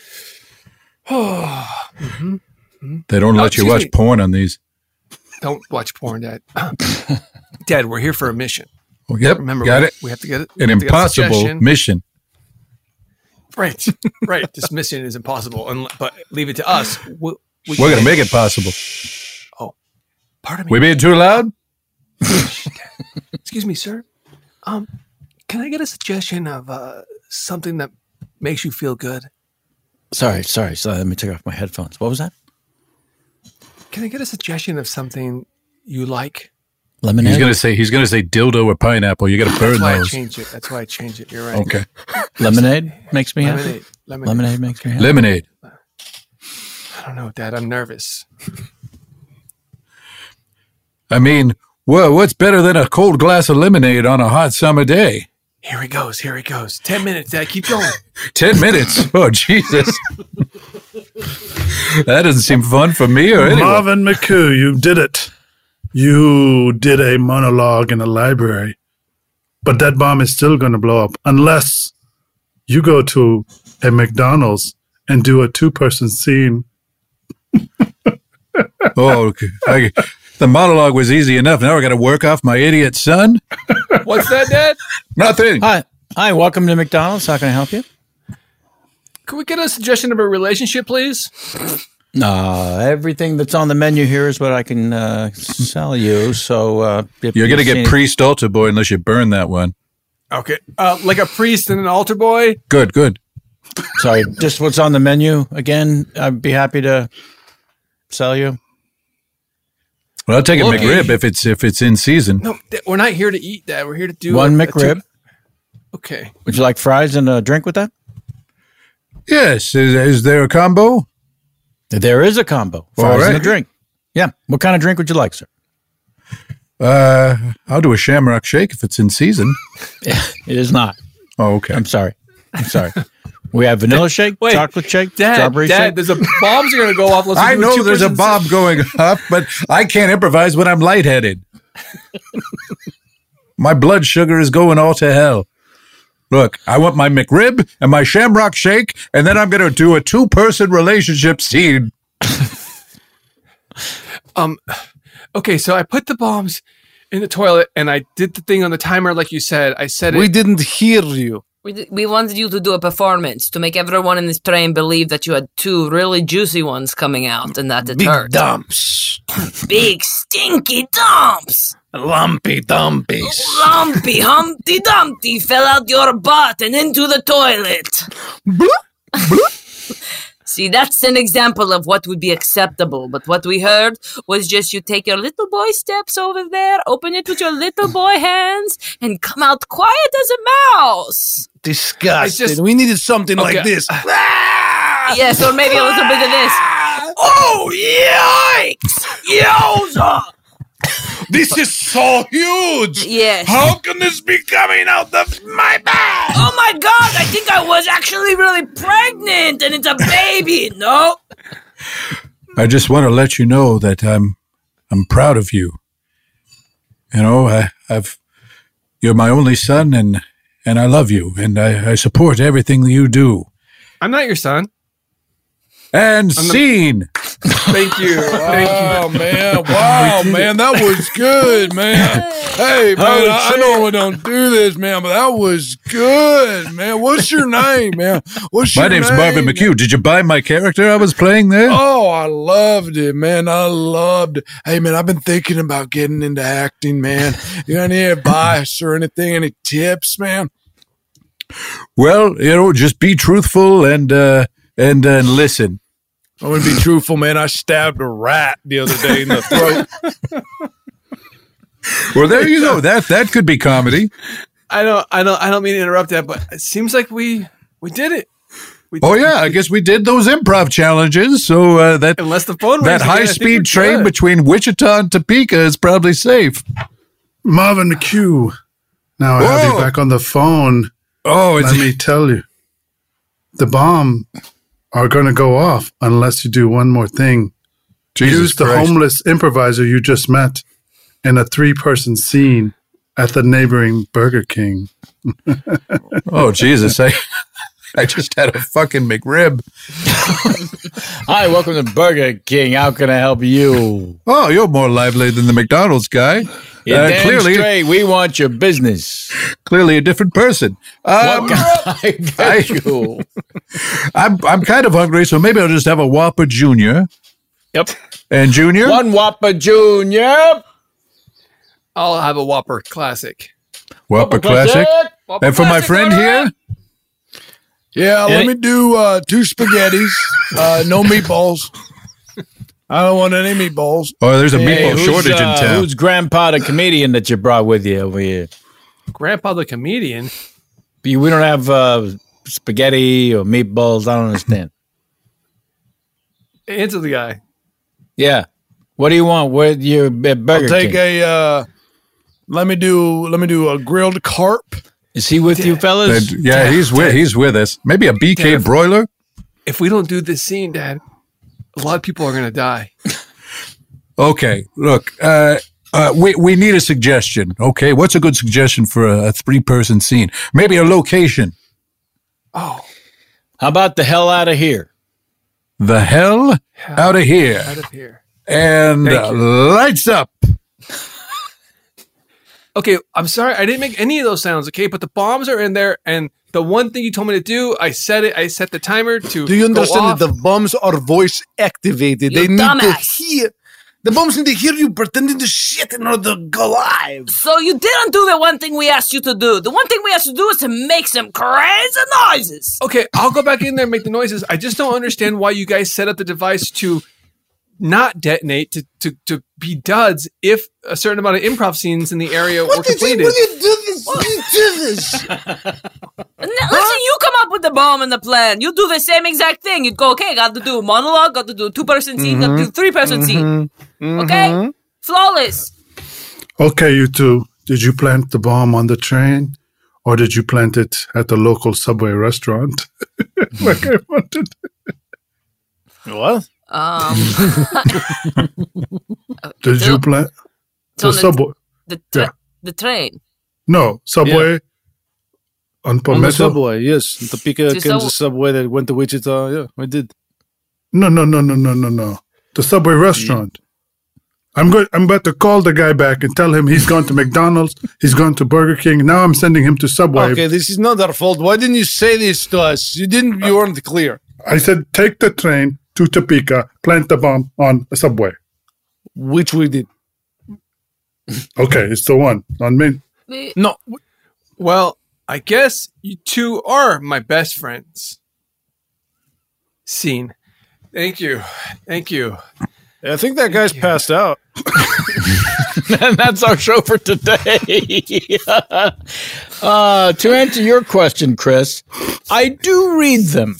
Speaker 2: Oh,
Speaker 8: They don't
Speaker 2: Oh,
Speaker 8: let you
Speaker 2: excuse
Speaker 8: watch
Speaker 2: me.
Speaker 8: porn on these.
Speaker 2: don't watch porn, Dad. Dad, we're here for a mission.
Speaker 8: Oh, yep,
Speaker 2: Remember,
Speaker 8: got
Speaker 2: we,
Speaker 8: it.
Speaker 2: we have to get it. we
Speaker 8: An
Speaker 2: have to get a
Speaker 8: impossible
Speaker 2: suggestion.
Speaker 8: mission.
Speaker 2: Right, right. This mission is impossible, and but leave it to us. We, we
Speaker 8: We're going to make it possible.
Speaker 2: Pardon me.
Speaker 8: We being too loud?
Speaker 2: Excuse me, sir. Um, can I get a suggestion of uh, something that makes you feel good?
Speaker 1: Sorry, sorry. So let me take off my headphones. What was that?
Speaker 2: Can I get a suggestion of something you like?
Speaker 1: Lemonade?
Speaker 8: He's going to say he's going to say dildo or pineapple. You got to burn
Speaker 2: That's why I
Speaker 8: those.
Speaker 2: changed it. That's why I changed it. You're right.
Speaker 8: Okay.
Speaker 1: Lemonade makes me happy.
Speaker 2: Lemonade. Lemonade.
Speaker 1: Lemonade makes me happy.
Speaker 8: Lemonade.
Speaker 2: I don't know, Dad. I'm nervous.
Speaker 8: I mean, well, what's better than a cold glass of lemonade on a hot summer day?
Speaker 2: Here he goes. Here he goes. Ten minutes, Dad. Keep going.
Speaker 8: Ten minutes. Oh, Jesus. That doesn't seem fun for me or anyone.
Speaker 5: Marvin McHugh, you did it. You did a monologue in a library. But that bomb is still going to blow up unless you go to a McDonald's and do a two-person scene.
Speaker 8: Oh, okay. I, The monologue was easy enough. Now I got to work off my idiot son.
Speaker 2: What's that, Dad?
Speaker 8: Nothing.
Speaker 1: Hi. Hi, welcome to McDonald's. How can I help you?
Speaker 2: Can we get a suggestion of a relationship, please?
Speaker 1: Uh, everything that's on the menu here is what I can uh, sell you. So uh, if
Speaker 8: You're going to
Speaker 1: you
Speaker 8: get
Speaker 1: see-
Speaker 8: priest altar boy unless you burn that one.
Speaker 2: Okay. Uh, like a priest and an altar boy?
Speaker 8: Good, good.
Speaker 1: Sorry, just what's on the menu again. I'd be happy to sell you.
Speaker 8: Well, I'll take a
Speaker 2: Looky.
Speaker 8: McRib if it's if it's in season.
Speaker 2: No, Dad, we're not here to eat, Dad. We're here to do
Speaker 1: One
Speaker 2: a- a
Speaker 1: McRib.
Speaker 2: two- Okay.
Speaker 1: Would you like fries and a drink with that?
Speaker 8: Yes. Is, is there a combo?
Speaker 1: There is a combo.
Speaker 8: All
Speaker 1: Fries and a
Speaker 8: right.
Speaker 1: drink. Yeah. What kind of drink would you like, sir?
Speaker 8: Uh, I'll do a shamrock shake if it's in season.
Speaker 1: It is not.
Speaker 8: Oh, okay.
Speaker 1: I'm sorry. I'm sorry. We have vanilla shake,
Speaker 2: Wait,
Speaker 1: chocolate shake,
Speaker 2: Dad,
Speaker 1: strawberry
Speaker 2: Dad,
Speaker 1: shake.
Speaker 2: there's a bombs are going to go off. Let's
Speaker 8: I
Speaker 2: do
Speaker 8: know
Speaker 2: two
Speaker 8: there's a
Speaker 2: persons-
Speaker 8: bomb going up, but I can't improvise when I'm lightheaded. My blood sugar is going all to hell. Look, I want my McRib and my shamrock shake, and then I'm going to do a two-person relationship scene.
Speaker 2: Um, okay, so I put the bombs in the toilet and I did the thing on the timer like you said. I said
Speaker 6: We
Speaker 2: it.
Speaker 6: didn't hear you.
Speaker 4: We, d- we wanted you to do a performance to make everyone in this train believe that you had two really juicy ones coming out and that it
Speaker 6: Big
Speaker 4: hurt.
Speaker 6: dumps.
Speaker 4: Big stinky dumps.
Speaker 6: Lumpy dumpies.
Speaker 4: Lumpy Humpty Dumpty fell out your butt and into the toilet. See, that's an example of what would be acceptable. But what we heard was just you take your little boy steps over there, open it with your little boy hands, and come out quiet as a mouse.
Speaker 6: Disgusting.
Speaker 2: I just-
Speaker 6: we needed something
Speaker 2: Okay.
Speaker 6: like this.
Speaker 4: Yes, or maybe a little bit of this. Oh, yikes! Yowza!
Speaker 6: This is so huge.
Speaker 4: Yes.
Speaker 6: How can this be coming out of my bag?
Speaker 4: Oh my god, I think I was actually really pregnant and it's a baby. No.
Speaker 8: I just want to let you know that I'm I'm proud of you. You know, I, I've you're my only son, and and I love you, and I, I support everything you do.
Speaker 2: I'm not your son.
Speaker 8: And scene.
Speaker 2: Thank you. Thank you.
Speaker 6: Oh man! Wow, man, that was good, man. Hey, man, I, I normally don't do this, man, but that was good, man. What's your name, man? What's
Speaker 8: My
Speaker 6: your
Speaker 8: name's
Speaker 6: name?
Speaker 8: Marvin McHugh. Did you buy my character I was playing there?
Speaker 6: Oh, I loved it, man. I loved it. Hey, man, I've been thinking about getting into acting, man. You got any advice or anything? Any tips, man?
Speaker 8: Well, you know, just be truthful and uh, and uh, listen.
Speaker 6: I'm gonna be truthful, man. I stabbed a rat the other day in the throat.
Speaker 8: Well, there you go. That that could be comedy.
Speaker 2: I don't. I don't. I don't mean to interrupt that, but it seems like we we did it. We
Speaker 8: Oh yeah, I guess we did those improv challenges. So uh, that
Speaker 2: Unless the phone rings
Speaker 8: that
Speaker 2: again, I
Speaker 8: high
Speaker 2: think we're
Speaker 8: speed train
Speaker 2: good.
Speaker 8: between Wichita and Topeka is probably safe.
Speaker 5: Marvin McHugh. Now I have
Speaker 8: Whoa.
Speaker 5: you back on the phone.
Speaker 8: Oh, it's
Speaker 5: Let me tell you, the bomb are going to go off unless you do one more thing.
Speaker 8: Jesus
Speaker 5: Use the
Speaker 8: Christ.
Speaker 5: homeless improviser you just met in a three-person scene at the neighboring Burger King.
Speaker 8: Oh Jesus! I I just had a fucking McRib.
Speaker 1: Hi, welcome to Burger King. How can I help you?
Speaker 8: Oh, you're more lively than the McDonald's guy.
Speaker 1: You're
Speaker 8: Uh,
Speaker 1: damn
Speaker 8: clearly,
Speaker 1: straight. We want your business.
Speaker 8: clearly a different person. Um,
Speaker 1: What can I get you?
Speaker 8: I'm I'm kind of hungry, so maybe I'll just have a Whopper Junior.
Speaker 1: Yep.
Speaker 8: And Junior,
Speaker 1: One Whopper Junior.
Speaker 2: I'll have a Whopper Classic.
Speaker 8: Whopper Classic.
Speaker 2: Whopper
Speaker 8: And for my
Speaker 2: Classic,
Speaker 8: friend
Speaker 2: all right.
Speaker 8: here,
Speaker 6: Yeah, let me do uh, two spaghettis, uh, no meatballs. I don't want any meatballs.
Speaker 8: oh, there's a
Speaker 1: Hey,
Speaker 8: meatball
Speaker 1: who's,
Speaker 8: shortage in
Speaker 1: uh,
Speaker 8: town.
Speaker 1: Who's Grandpa the comedian that you brought with you over here?
Speaker 2: Grandpa the comedian.
Speaker 1: We we don't have uh, spaghetti or meatballs. I don't understand.
Speaker 2: Answer the guy.
Speaker 1: Yeah. What do you want? Where you at Burger
Speaker 6: I'll take
Speaker 1: King?
Speaker 6: a. Uh, let me do. Let me do a grilled carp.
Speaker 1: Is he with you, fellas?
Speaker 8: And, yeah, he's with he's with us. Maybe a B K
Speaker 2: Dad.
Speaker 8: broiler.
Speaker 2: If we don't do this scene, Dad, a lot of people are going to die.
Speaker 8: Okay, look, uh, uh, we we need a suggestion. Okay, what's a good suggestion for a, a three person scene? Maybe a location.
Speaker 2: Oh,
Speaker 1: How about the hell out of here?
Speaker 8: The hell out of here.
Speaker 2: out of here.
Speaker 3: And
Speaker 2: Thank
Speaker 3: uh,
Speaker 2: you.
Speaker 3: lights up.
Speaker 2: Okay, I'm sorry. I didn't make any of those sounds, okay? But the bombs are in there, and the one thing you told me to do, I set it. I set the timer to
Speaker 6: Do you
Speaker 2: go
Speaker 6: understand
Speaker 2: off.
Speaker 6: that the bombs are voice activated?
Speaker 4: You
Speaker 6: They need
Speaker 4: dumbass.
Speaker 6: to hear. The bombs need to hear you pretending to shit in order to go live.
Speaker 4: So you didn't do the one thing we asked you to do. The one thing we asked you to do is to make some crazy noises.
Speaker 2: Okay, I'll go back in there and make the noises. I just don't understand why you guys set up the device to not detonate, to to, to be duds if a certain amount of improv scenes in the area were completed.
Speaker 6: you do this? You do this.
Speaker 4: N- Listen, you come up with the bomb and the plan. You do the same exact thing. You'd go, okay, got to do a monologue, got to do a two-person scene, got to do a three-person scene. Okay? Flawless.
Speaker 5: Okay, you two. Did you plant the bomb on the train, or did you plant it at the local Subway restaurant? Like I wanted.
Speaker 6: What?
Speaker 4: Um,
Speaker 5: Did
Speaker 4: the-
Speaker 5: you plant
Speaker 4: it's on
Speaker 5: the
Speaker 4: the,
Speaker 5: Subway?
Speaker 4: the, tra-
Speaker 5: Yeah.
Speaker 4: the train.
Speaker 5: No, Subway on
Speaker 6: On the
Speaker 5: Palmetto.
Speaker 6: subway, yes. The Topeka,
Speaker 4: To
Speaker 6: Kansas
Speaker 4: Sub-
Speaker 6: subway that went to Wichita. Yeah, I did.
Speaker 5: No, no, no, no, no, no, no. The Subway restaurant. I'm going. I'm about to call the guy back and tell him he's gone to McDonald's. He's gone to Burger King. Now I'm sending him to Subway.
Speaker 6: Okay, this is not our fault. Why didn't you say this to us? You didn't. You weren't clear.
Speaker 5: I said, take the train to Topeka, plant the bomb on a Subway.
Speaker 6: Which we did.
Speaker 5: Okay, it's the one on me.
Speaker 4: We-
Speaker 6: No,
Speaker 2: Well, I guess you two are my best friends. Scene. Thank you. Thank you.
Speaker 6: I think that guy's passed out.
Speaker 1: And that's our show for today. uh, to answer your question, Chris, I do read them.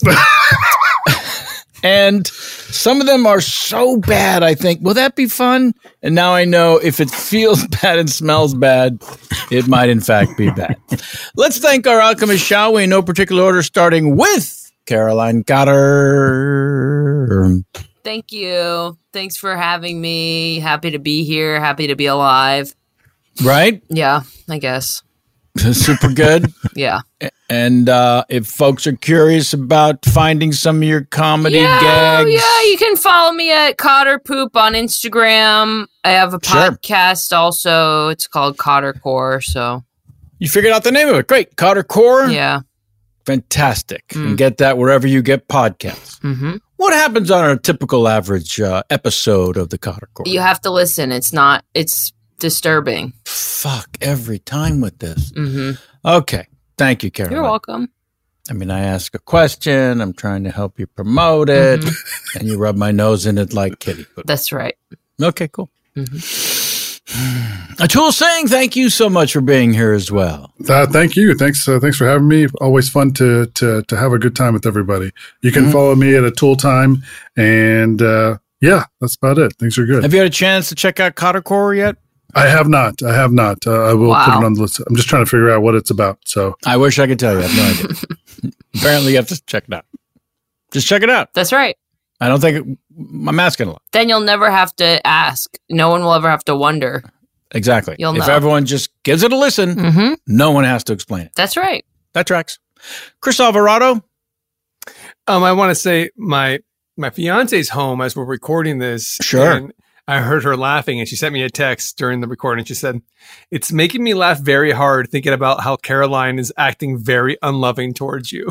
Speaker 1: And some of them are so bad, I think, will that be fun? And now I know if it feels bad and smells bad, it might in fact be bad. Let's thank our alchemist, shall we? In no particular order, starting with Caroline Cotter.
Speaker 4: Thank you. Thanks for having me. Happy to be here. Happy to be alive.
Speaker 1: Right?
Speaker 4: Yeah, I guess.
Speaker 1: Super good.
Speaker 4: Yeah.
Speaker 1: And uh, if folks are curious about finding some of your comedy
Speaker 4: yeah,
Speaker 1: gags,
Speaker 4: yeah, you can follow me at Cotter Poop on Instagram. I have a
Speaker 1: Sure.
Speaker 4: podcast also. It's called Cotter Core. So
Speaker 1: you figured out the name of it. Great. Cotter Core.
Speaker 4: yeah.
Speaker 1: Fantastic.
Speaker 4: Mm.
Speaker 1: And get that wherever you get podcasts.
Speaker 4: hmm
Speaker 1: What happens on a typical average uh, episode of the Cotter Core?
Speaker 4: You have to listen. It's not. It's disturbing.
Speaker 1: Fuck every time with this.
Speaker 4: hmm
Speaker 1: Okay. Thank you, Caroline.
Speaker 4: You're welcome.
Speaker 1: I mean, I ask a question. I'm trying to help you promote it.
Speaker 4: Mm-hmm.
Speaker 1: And you rub my nose in it like kitty.
Speaker 4: That's right.
Speaker 1: Okay, cool.
Speaker 4: Mm-hmm.
Speaker 1: Atul Singh, thank you so much for being here as well.
Speaker 5: Uh, thank you. Thanks. Uh, thanks for having me. Always fun to to to have a good time with everybody. You can
Speaker 1: Mhm.
Speaker 5: follow me at a tool time, and uh, yeah, that's about it. Things are good.
Speaker 1: Have you had a chance to check out Cotter Core yet?
Speaker 5: I have not. I have not. Uh, I will put
Speaker 4: Wow.
Speaker 5: it on the list. I'm just trying to figure out what it's about. So
Speaker 1: I wish I could tell you. I have no idea. Apparently, you have to check it out. Just check it out.
Speaker 4: That's right.
Speaker 1: I don't think it, I'm asking a lot.
Speaker 4: Then you'll never have to ask. No one will ever have to wonder.
Speaker 1: Exactly.
Speaker 4: You'll
Speaker 1: if
Speaker 4: know.
Speaker 1: everyone just gives it a listen,
Speaker 4: Mm-hmm.
Speaker 1: no one has to explain it.
Speaker 4: That's right.
Speaker 1: That tracks. Chris Alvarado.
Speaker 2: Um, I want to say my my fiance's home as we're recording this.
Speaker 1: Sure.
Speaker 2: And I heard her laughing, and she sent me a text during the recording. She said, "It's making me laugh very hard thinking about how Caroline is acting very unloving towards you."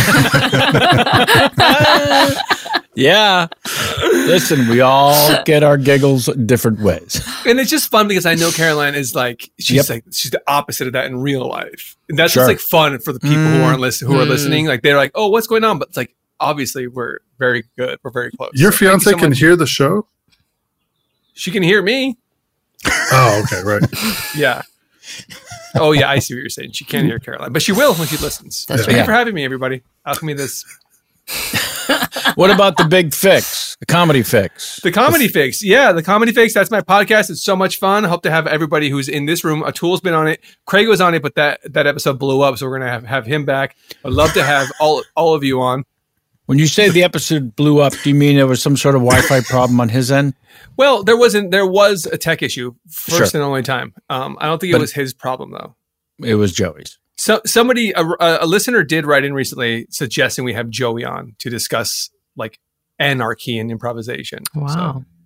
Speaker 1: Yeah. Listen, we all get our giggles different ways.
Speaker 2: And it's just fun because I know Caroline is like she's
Speaker 1: Yep.
Speaker 2: like she's the opposite of that in real life. And that's
Speaker 1: Sure.
Speaker 2: just like fun for the people who aren't listen who are
Speaker 4: Mm.
Speaker 2: listening. Like they're like, "Oh, what's going on?" But it's like obviously we're very good. We're very close.
Speaker 5: your
Speaker 2: So thank you
Speaker 5: fiance
Speaker 2: so
Speaker 5: can
Speaker 2: much.
Speaker 5: hear the show.
Speaker 2: She can hear me.
Speaker 5: Oh, okay, right.
Speaker 2: Yeah. Oh yeah, I see what you're saying. She can't hear Caroline, but she will when she listens.
Speaker 4: That's
Speaker 2: Thank
Speaker 1: right.
Speaker 2: you for having me, everybody. Ask me this.
Speaker 1: What about the big fix, the comedy fix?
Speaker 2: The Comedy Fix. Yeah, The Comedy Fix. That's my podcast. It's so much fun. Hope to have everybody who's in this room. Atul's been on it. Craig was on it, but that, that episode blew up, so we're going to have, have him back. I'd love to have all all of you on.
Speaker 1: When you say the episode blew up, do you mean there was some sort of Wi-Fi problem on his end?
Speaker 2: Well, there wasn't. There was a tech issue, first
Speaker 1: Sure.
Speaker 2: and only time. Um, I don't think it
Speaker 1: But-
Speaker 2: was his problem, though.
Speaker 1: It was Joey's.
Speaker 2: So somebody, a, a a listener did write in recently suggesting we have Joey on to discuss like anarchy and improvisation. So,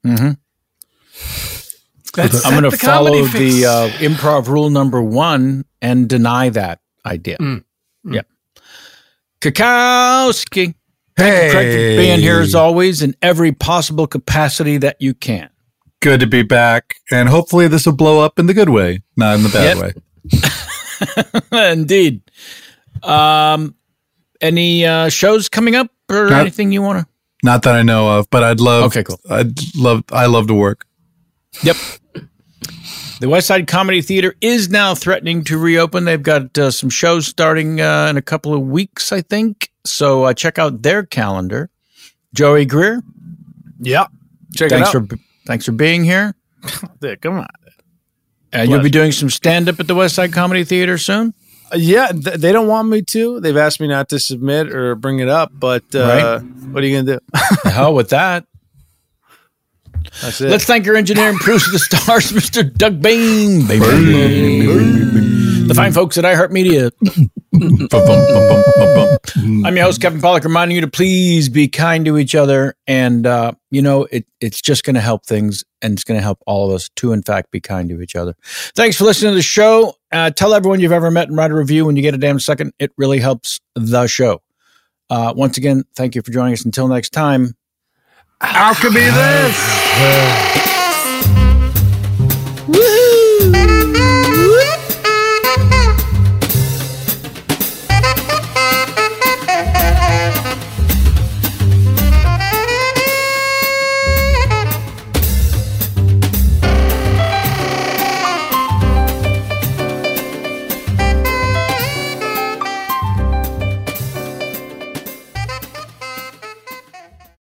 Speaker 1: Mm-hmm.
Speaker 2: That's
Speaker 1: I'm going to
Speaker 2: the
Speaker 1: follow
Speaker 2: comedy fix.
Speaker 1: the uh, improv rule number one and deny that idea.
Speaker 2: Mm.
Speaker 1: Yeah. Kakowski.
Speaker 9: Hey,
Speaker 1: Craig, for being here as always in every possible capacity that you can.
Speaker 9: Good to be back, and hopefully this will blow up in the good way, not in the bad
Speaker 1: Yep.
Speaker 9: way.
Speaker 1: Indeed. Um, any uh, shows coming up or
Speaker 9: Not-
Speaker 1: anything you want to?
Speaker 9: Not that I know of, but I'd love.
Speaker 1: Okay, cool.
Speaker 9: I'd love. I love to work.
Speaker 1: Yep. The West Side Comedy Theater is now threatening to reopen. They've got uh, some shows starting uh, in a couple of weeks, I think. So uh, check out their calendar. Joey Greer,
Speaker 6: Yeah. Check
Speaker 1: thanks
Speaker 6: it out.
Speaker 1: for thanks for being here.
Speaker 6: Yeah, come on.
Speaker 1: Uh, you'll be doing some stand up at the West Side Comedy Theater soon.
Speaker 6: Uh, yeah, th- they don't want me to. They've asked me not to submit or bring it up, but uh, what are you going to do?
Speaker 1: The hell with that.
Speaker 6: That's it.
Speaker 1: Let's thank our engineer and producer of the stars, Mister Doug Bain. Bain, Bain, Bain, Bain. The fine folks at iHeartMedia. I'm your host, Kevin Pollak, reminding you to please be kind to each other. And, uh, you know, it, it's just going to help things, and it's going to help all of us to, in fact, be kind to each other. Thanks for listening to the show. Uh, tell everyone you've ever met and write a review when you get a damn second. It really helps the show. Uh, once again, thank you for joining us. Until next time.
Speaker 2: How could be this?